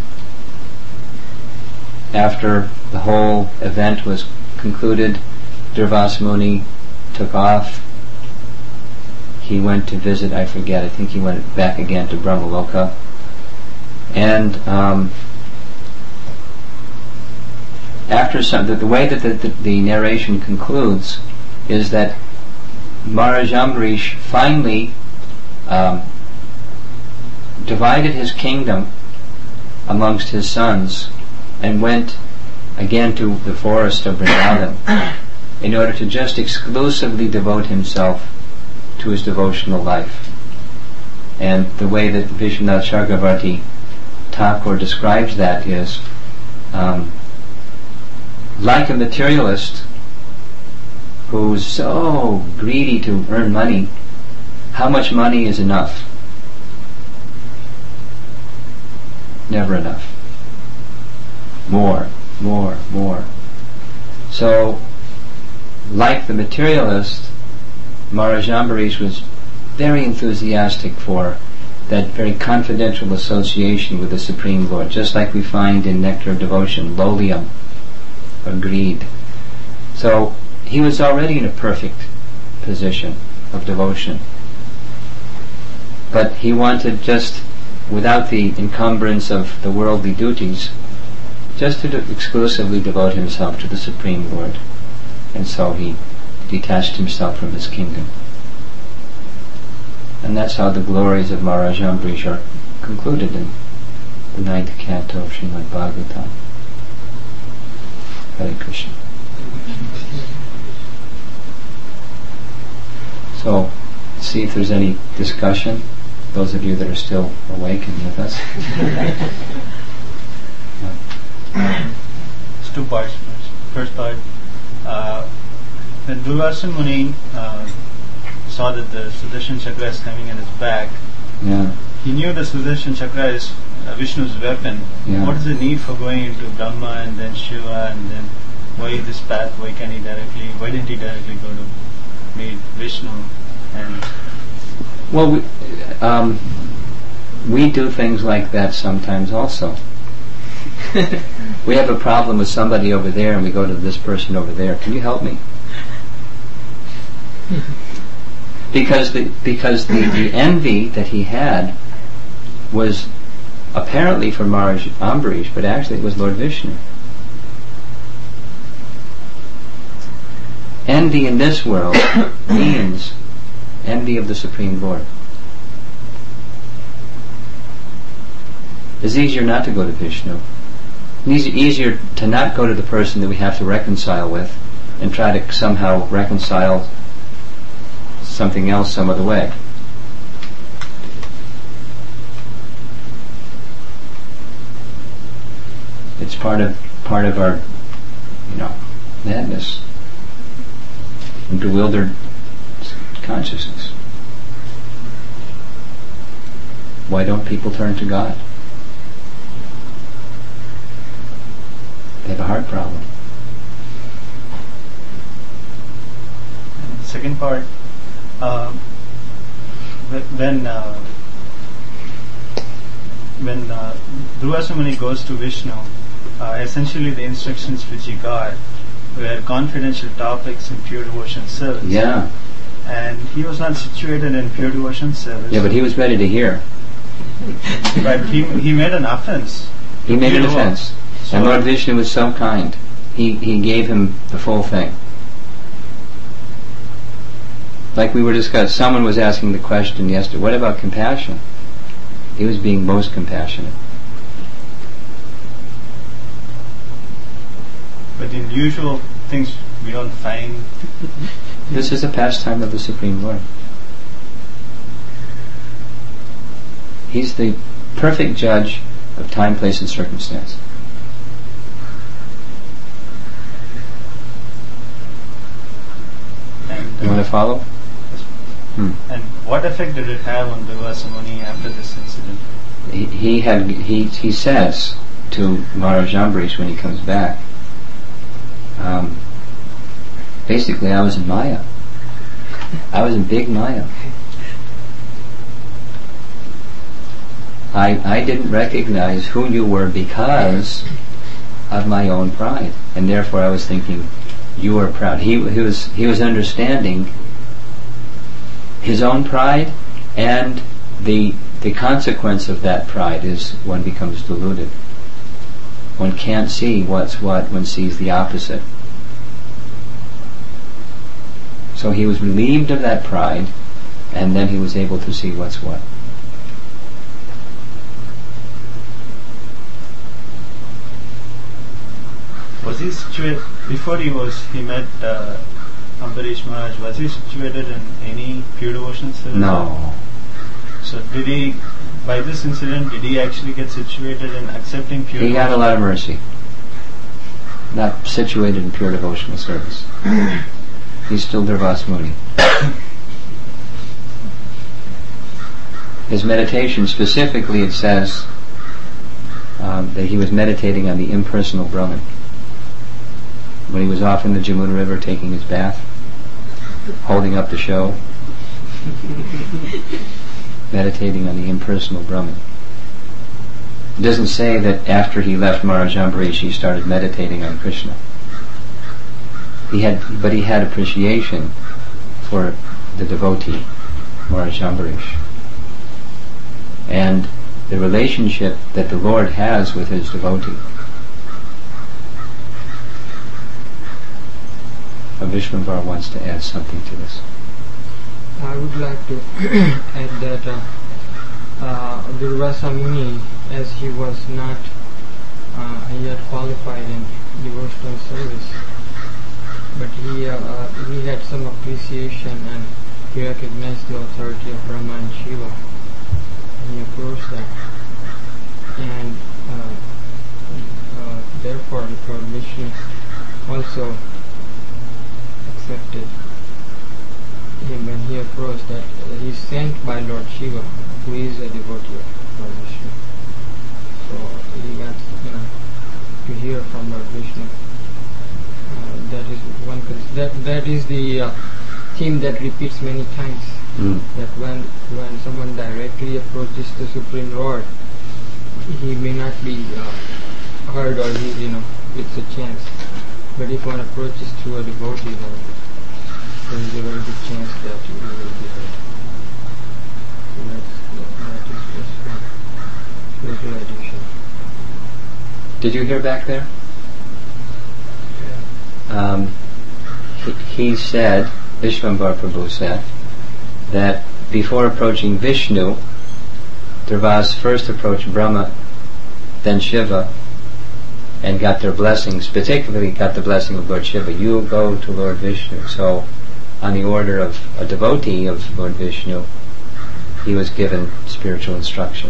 after the whole event was concluded, Durvas Muni took off. He went to visit, I forget, I think he went back again to Brahmaloka. And um, after some, the, the way that the, the, the narration concludes is that Maharaj Ambarish finally um, divided his kingdom amongst his sons and went again to the forest of Vrindavan in order to just exclusively devote himself to his devotional life. And the way that Vishwanath Chakravarti Thakur describes that is um, like a materialist who's so greedy to earn money. How much money is enough? Never enough. More, more, more. So, like the materialist, Maharaj Ambarish was very enthusiastic for that very confidential association with the Supreme Lord, just like we find in Nectar of Devotion, lolium, or greed. So he was already in a perfect position of devotion. But he wanted, just without the encumbrance of the worldly duties, just to de- exclusively devote himself to the Supreme Lord. And so he detached himself from his kingdom. And that's how the glories of Maharaj Ambarish are concluded in the ninth canto of Srimad Bhagavatam. Hare Krishna. So, see if there's any discussion. those of you that are still awake and with us. It's two parts. First part, uh, when Durvasa Muni uh, saw that the Sudarshan Chakra is coming in his back, Yeah. he knew the Sudarshan Chakra is uh, Vishnu's weapon. Yeah. What is the need for going into Brahma and then Shiva and then why this path? Why can he directly? Why didn't he directly go to meet Vishnu? And Well, we, um, we do things like that sometimes also. We have a problem with somebody over there and we go to this person over there. Can you help me? Because the because the, the envy that he had was apparently for Maharaj Ambarish, but actually it was Lord Vishnu. Envy in this world means envy of the Supreme Lord. It's easier not to go to Vishnu. It's easier to not go to the person that we have to reconcile with and try to somehow reconcile something else some other way. It's part of part of our, you know, madness and bewildered consciousness. Why don't people turn to God? They have a heart problem. And the second part, uh, wh- when uh, when uh, Durvasa Muni goes to Vishnu, uh, essentially the instructions which he got were confidential topics in pure devotion service. Yeah. And he was not situated in pure devotion service. Yeah, but he was ready to hear. But he he made an offense. He made an Pure devo- offense. So And Lord Vishnu was so kind. He he gave him the full thing. Like we were discussing, someone was asking the question yesterday, what about compassion? He was being most compassionate. But in usual things we don't find. This is a pastime of the Supreme Lord. He's the perfect judge of time, place, and circumstance. And, You want to follow? Hmm. and what effect did it have on Durvasa Muni after this incident? He, he had he he says to Maharaj Ambarish when he comes back, um, basically I was in Maya. I was in big Maya. I I didn't recognize who you were because of my own pride, and therefore I was thinking you are proud. He he was he was understanding his own pride, and the the consequence of that pride is one becomes deluded. One can't see what's what, one sees the opposite. So he was relieved of that pride, and then he was able to see what's what. Was he situated before he was he met uh, Ambarish Maharaj? Was he situated in any pure devotion service? No. So did he, by this incident, did he actually get situated in accepting pure? He got a devotion? lot of mercy. Not situated in pure devotional service. He's still Durvasa Muni. His meditation, specifically it says um, that he was meditating on the impersonal Brahman. When he was off in the Jamuna River taking his bath, holding up the show, meditating on the impersonal Brahman. It doesn't say that after he left Maharaj Ambarish he started meditating on Krishna. He had, but he had appreciation for the devotee, Maharaj Ambarish, and the relationship that the Lord has with his devotee. Vishnuvar wants to add something to this. I would like to add that uh, uh, Durvasa Muni, as he was not uh, yet qualified in devotional service, but he uh, uh, he had some appreciation and he recognized the authority of Brahma and Shiva. he approached that, and uh, uh, therefore Lord Vishnu also accepted him when he approached that uh, he is sent by Lord Shiva, who is a devotee of Lord Vishnu. So he got, you know, to hear from Lord Vishnu. Uh, that is one. Cons- that that is the uh, theme that repeats many times. Mm. That when when someone directly approaches the Supreme Lord, he may not be uh, heard, or he, you know, it's a chance. But if one approaches through a devotee, then there is a very good chance that he will be heard. So that's, that is just one little addition. Did you hear back there? Yeah. Um, he, he said, Vishwambar Prabhu said, that before approaching Vishnu, Durvas first approached Brahma, then Shiva, and got their blessings, particularly got the blessing of Lord Shiva. You go to Lord Vishnu. So, on the order of a devotee of Lord Vishnu, he was given spiritual instruction.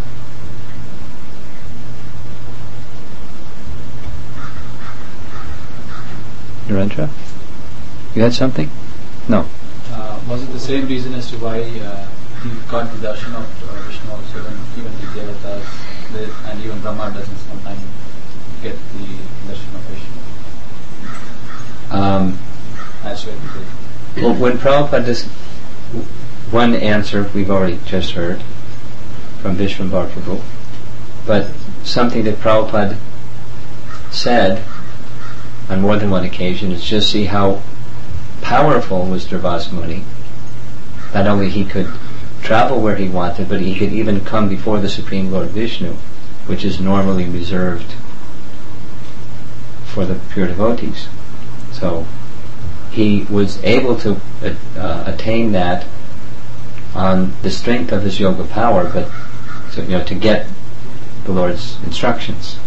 Narendra? You had something? No. Uh, was it the same reason as to why uh, he got the darshan of uh, Vishnu also, when even the Devatas they, and even Brahma doesn't sometimes get the darshan of Vishnu? Um, As well he did. well, when Prabhupada does, one answer we've already just heard from Vishwambar Prabhu, but something that Prabhupada said on more than one occasion is just see how powerful was Durvas Muni. Not only he could travel where he wanted, but he could even come before the Supreme Lord Vishnu, which is normally reserved for the pure devotees. So he was able to uh, attain that on the strength of his yoga power, but so, you know, to get the Lord's instructions.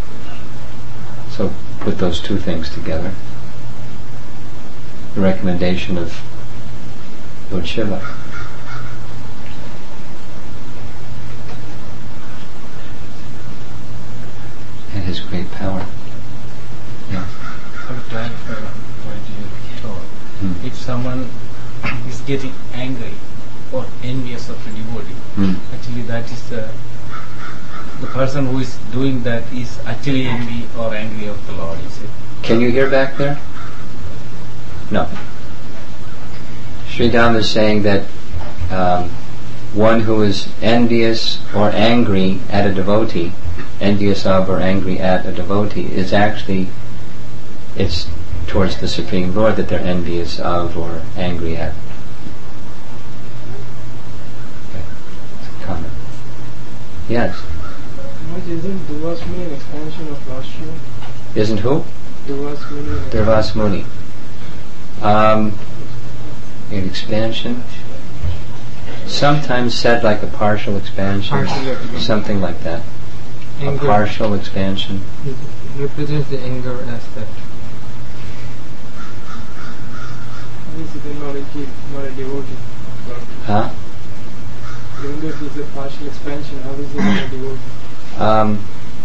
So put those two things together. The recommendation of Lord Shiva. And his great power. Yeah. I would clarify one point you told. Hmm. If someone is getting angry or envious of a devotee, Hmm. actually that is the the person who is doing that is actually envy or angry of the Lord, is it? Can you hear back there? No. Sridham is saying that um, one who is envious or angry at a devotee, envious of or angry at a devotee, is actually, it's towards the Supreme Lord that they're envious of or angry at. Okay. That's a comment. Yes. Isn't Durvas Muni an expansion of Lord Shiva? Isn't who? Durvas Muni. Durvas Muni. Um, an expansion. Sometimes said like a partial expansion. Partial expansion. Something like that. Anger. A partial expansion. It represents the anger aspect. Is it not a, not a devotee? Huh? Even though if it's a partial expansion, how is it not a devotee? Um,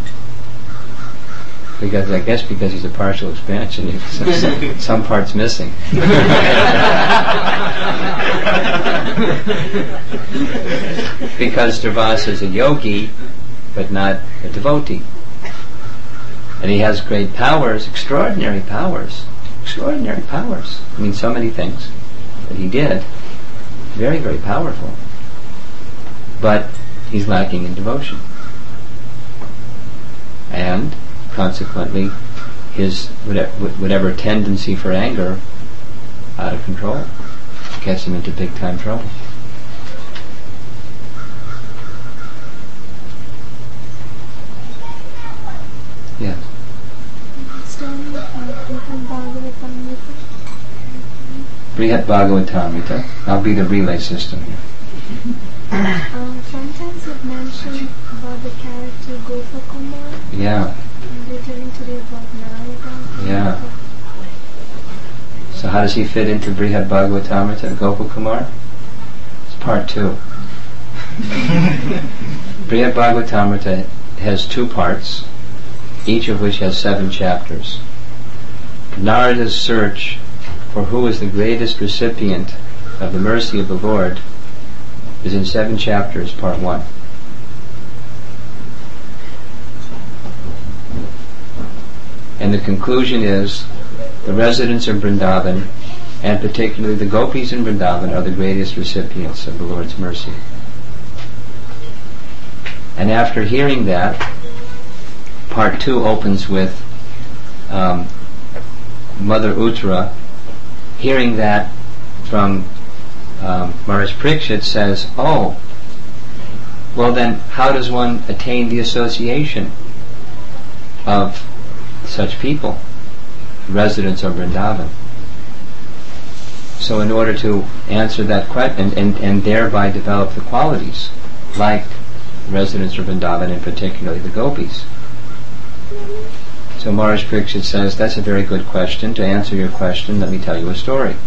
because I guess because he's a partial expansion, some, some parts missing. Because Durvas is a yogi, but not a devotee, and he has great powers, extraordinary powers, extraordinary powers. I mean, so many things that he did, very, very powerful. But he's lacking in devotion. And consequently, his whatever tendency for anger out of control gets him into big time trouble. Yes. Brihat Bhagavatamrita. I'll be the relay system here. Uh, sometimes you've mentioned about the character Gopakumar. Yeah. And you're telling today about Narada. Yeah. So how does he fit into Brihat Bhagavatamrita, Gopal Kumar? It's part two. Brihad Bhagavatamrita has two parts, each of which has seven chapters. Narada's search for who is the greatest recipient of the mercy of the Lord is in seven chapters, part one. And the conclusion is the residents of Vrindavan, and particularly the gopis in Vrindavan, are the greatest recipients of the Lord's mercy. And after hearing that, part two opens with um, Mother Uttara hearing that from um, Maharaj Parikshit, says, oh, well then how does one attain the association of such people, residents of Vrindavan? So in order to answer that question and, and, and thereby develop the qualities like residents of Vrindavan, and particularly the gopis. So Maharaj Parikshit says, that's a very good question. To answer your question, let me tell you a story.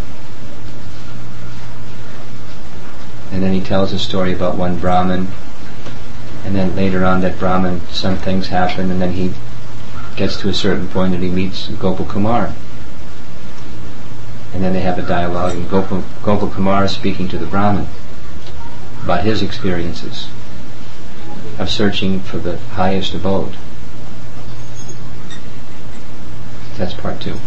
And then he tells a story about one Brahmin, and then later on that Brahmin, some things happen, and then he gets to a certain point and he meets Gopal Kumar. And then they have a dialogue, and Gopal, Gopal Kumar is speaking to the Brahmin about his experiences of searching for the highest abode. That's part two.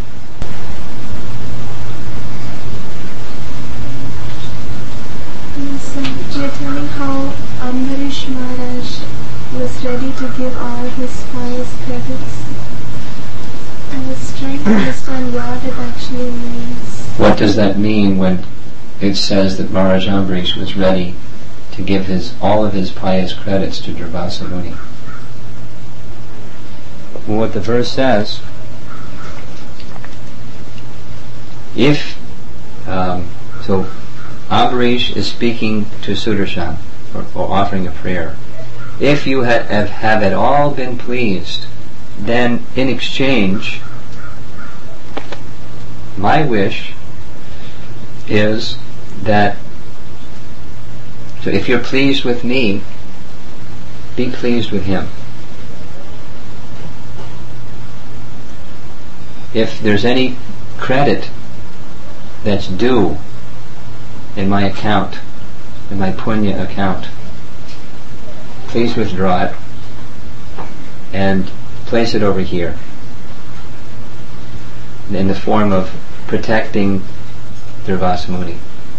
So you're telling how Ambarish Maharaj was ready to give all his pious credits. I was trying to understand what it actually means. What does that mean when it says that Maharaj Ambarish was ready to give his all of his pious credits to Durvasa Muni? Well, what the verse says, if um, so Ambarish is speaking to Sudarshan, or, or offering a prayer. If you ha- have, have at all been pleased, then in exchange, my wish is that, so if you're pleased with me, be pleased with him. If there's any credit that's due in my account, in my punya account, please withdraw it and place it over here in the form of protecting Durvasa Muni.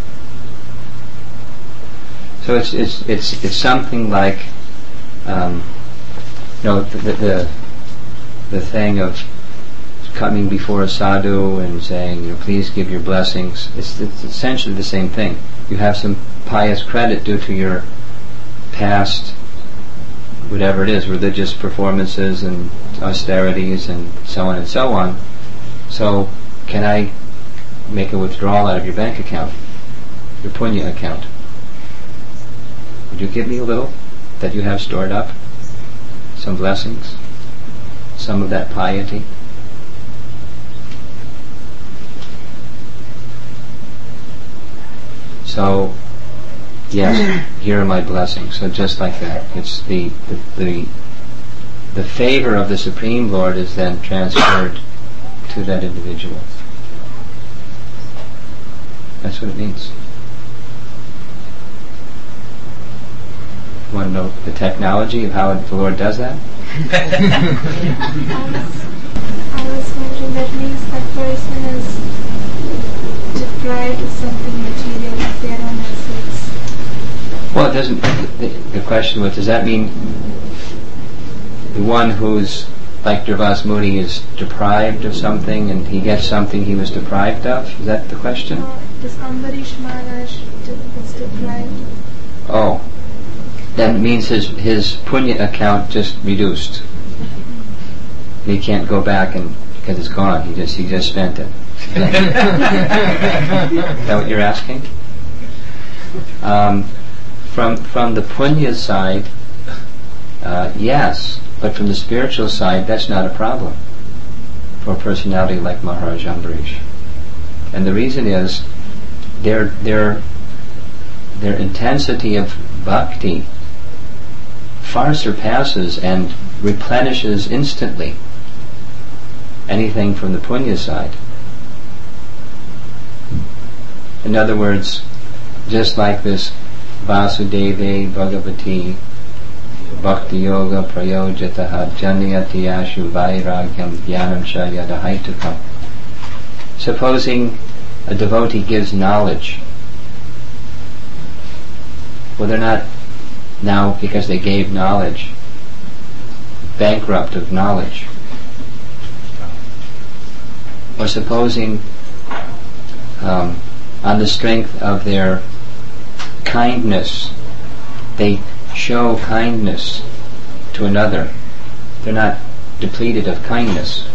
So it's it's it's it's something like um, you know the, the the thing of coming before a sadhu and saying, you know, please give your blessings. It's, it's essentially the same thing. You have some pious credit due to your past, whatever it is, religious performances and austerities and so on and so on. So, can I make a withdrawal out of your bank account, your punya account? Would you give me a little that you have stored up? Some blessings? Some of that piety? So, yes, here are my blessings. So just like that, it's the the the, the favor of the Supreme Lord is then transferred to that individual. That's what it means. You want to know the technology of how the Lord does that? I was wondering, that means that person is deprived of something material if they are on assets. Well, it doesn't. The, the question was, does that mean the one who's like Durvasa Muni is deprived of something, and he gets something he was deprived of? Is that the question? No, does Ambarish Maharaj was deprived? Oh, that means his his punya account just reduced. He can't go back and because it's gone. He just he just spent it. Is that what you're asking? Um, from from the punya side, uh, yes, but from the spiritual side, that's not a problem for a personality like Maharaj Ambarish. And the reason is their their their intensity of bhakti far surpasses and replenishes instantly anything from the punya side. In other words, just like this Vasudeve Bhagavati Bhakti Yoga Prayojataha Janyati Ashu Vairagyam Jnanam Shayadahaitukam. Supposing a devotee gives knowledge, well, they're not now, because they gave knowledge, bankrupt of knowledge. Or supposing um, on the strength of their kindness, they show kindness to another. They're not depleted of kindness.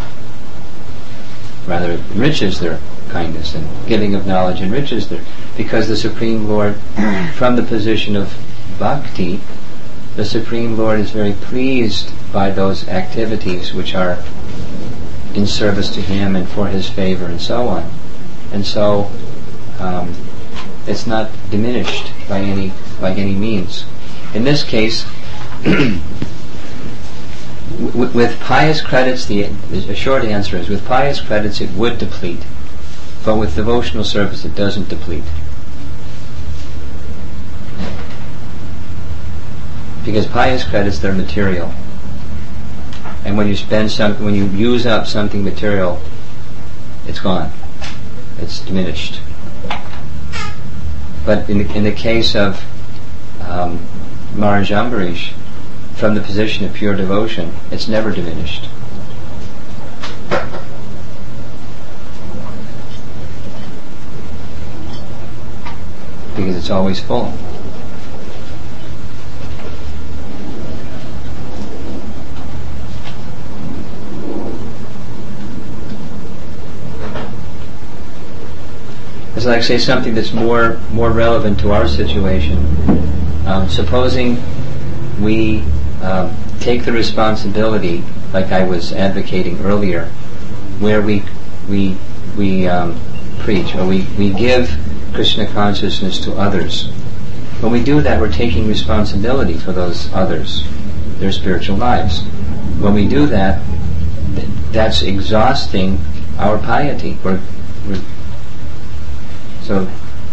Rather, it enriches their kindness, and giving of knowledge enriches their... Because the Supreme Lord, from the position of bhakti, the Supreme Lord is very pleased by those activities which are in service to Him and for His favor and so on. And so um, it's not diminished by any by any means. In this case, w- with pious credits, the, the short answer is, with pious credits it would deplete, but with devotional service it doesn't deplete. Because pious credits, they're material. And when you spend some, when you use up something material, it's gone. It's diminished. But in the, in the case of um, Maharaj Ambarish, from the position of pure devotion, it's never diminished. Because it's always full. It's like, say, something that's more more relevant to our situation. Um, supposing we um, take the responsibility, like I was advocating earlier, where we we we um, preach, or we, we give Krishna consciousness to others. When we do that, we're taking responsibility for those others, their spiritual lives. When we do that, th- that's exhausting our piety. We're, we're So,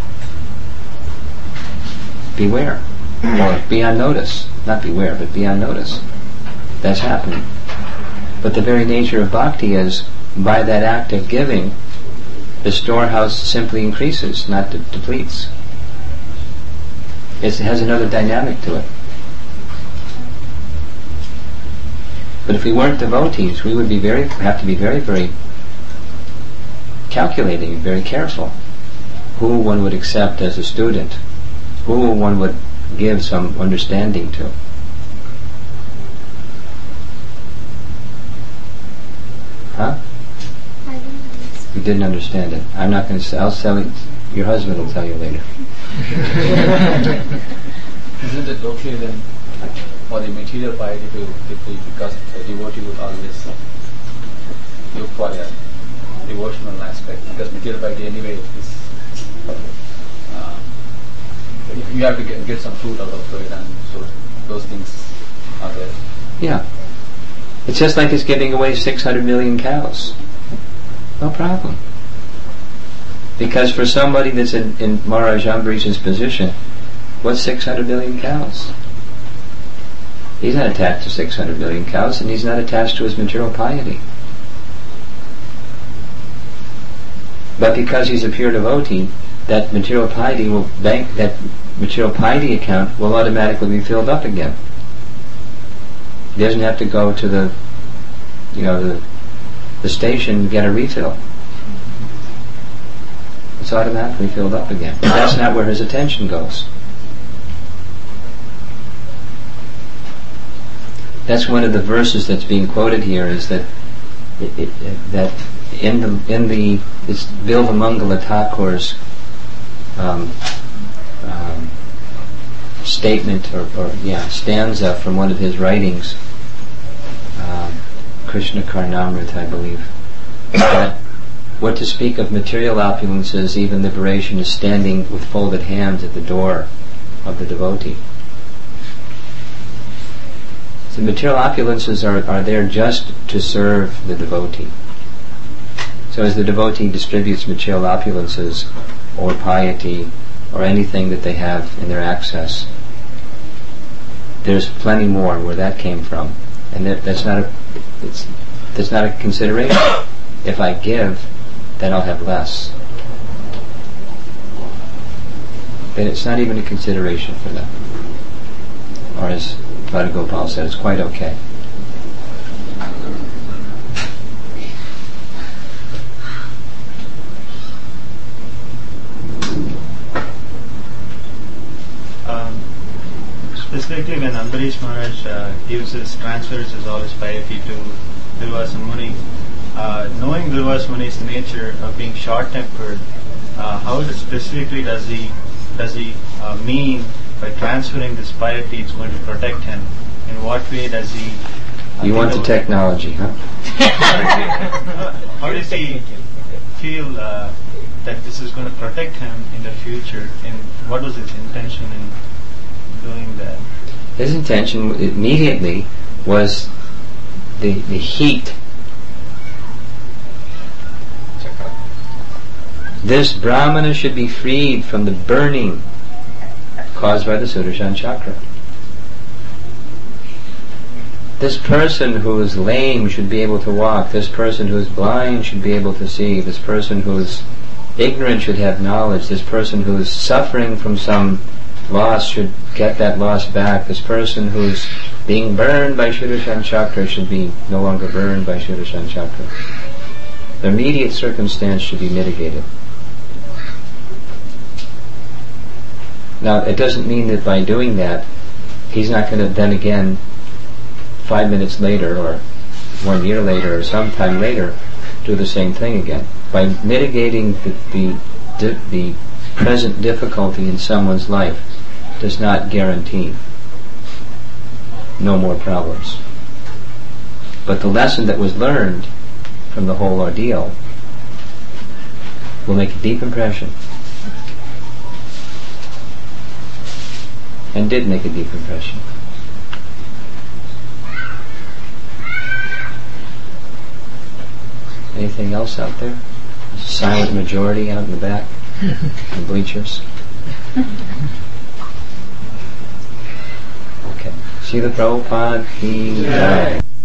beware, or be on notice. Not beware, but be on notice. That's happening. But the very nature of bhakti is, by that act of giving, the storehouse simply increases, not de- depletes. It's, it has another dynamic to it. But if we weren't devotees, we would be very have to be very, very calculating, very careful. Who one would accept as a student, who one would give some understanding to. Huh? I didn't understand. You didn't understand it. I'm not going to say. I'll tell you. Your husband will tell you later. Isn't it okay then for the material piety to deplete, because the devotee would always look for a devotional aspect, because material piety anyway is uh, you have to get, get some fruit out of it, and so those things are there. Yeah. It's just like it's giving away six hundred million cows. No problem. Because for somebody that's in, in Maharaj Ambarish's position, what's six hundred million cows? He's not attached to six hundred million cows, and he's not attached to his material piety. But because he's a pure devotee, that material piety will bank, that material piety account will automatically be filled up again. He doesn't have to go to the, you know, the, the station to get a refill. It's automatically filled up again. But that's not where his attention goes. That's one of the verses that's being quoted here, is that it, it, it, that in the in the it's Bilvamangala Thakur's um, um, statement or, or yeah stanza from one of his writings, um, Krishna Karnamrita, I believe, that what to speak of material opulences, even liberation is standing with folded hands at the door of the devotee. The material opulences are, are there just to serve the devotee. So as the devotee distributes material opulences or piety or anything that they have in their access, there's plenty more where that came from, and that, that's not a it's, that's not a consideration. If I give, then I'll have less. Then it's not even a consideration for them. Or as Bhadra Gopal said, it's quite okay. Um, specifically when Ambarish Maharaj uh, gives his, transfers his all his piety to Durvasa Muni, uh, knowing Durvasa Muni's nature of being short-tempered, uh, how does, specifically does he does he uh, mean by transferring this piety it's going to protect him? In what way does he... Uh, you want the technology, huh? How does he feel uh, that this is going to protect him in the future? And what was his intention in doing that? His intention immediately was the, the heat. This Brahmana should be freed from the burning caused by the Sudarshan Chakra. This person who is lame should be able to walk. This person who is blind should be able to see. This person who is ignorant should have knowledge. This person who is suffering from some loss should get that loss back. This person who is being burned by Sudarshan Chakra should be no longer burned by Sudarshan Chakra. The immediate circumstance should be mitigated. Now, it doesn't mean that by doing that, he's not going to then again, five minutes later or one year later or sometime later, do the same thing again. By mitigating the, the, the, the present difficulty in someone's life does not guarantee no more problems. But the lesson that was learned from the whole ordeal will make a deep impression. And did make a deep impression. Anything else out there? Silent majority out in the back, the bleachers. Okay. Srila Prabhupada ki jai.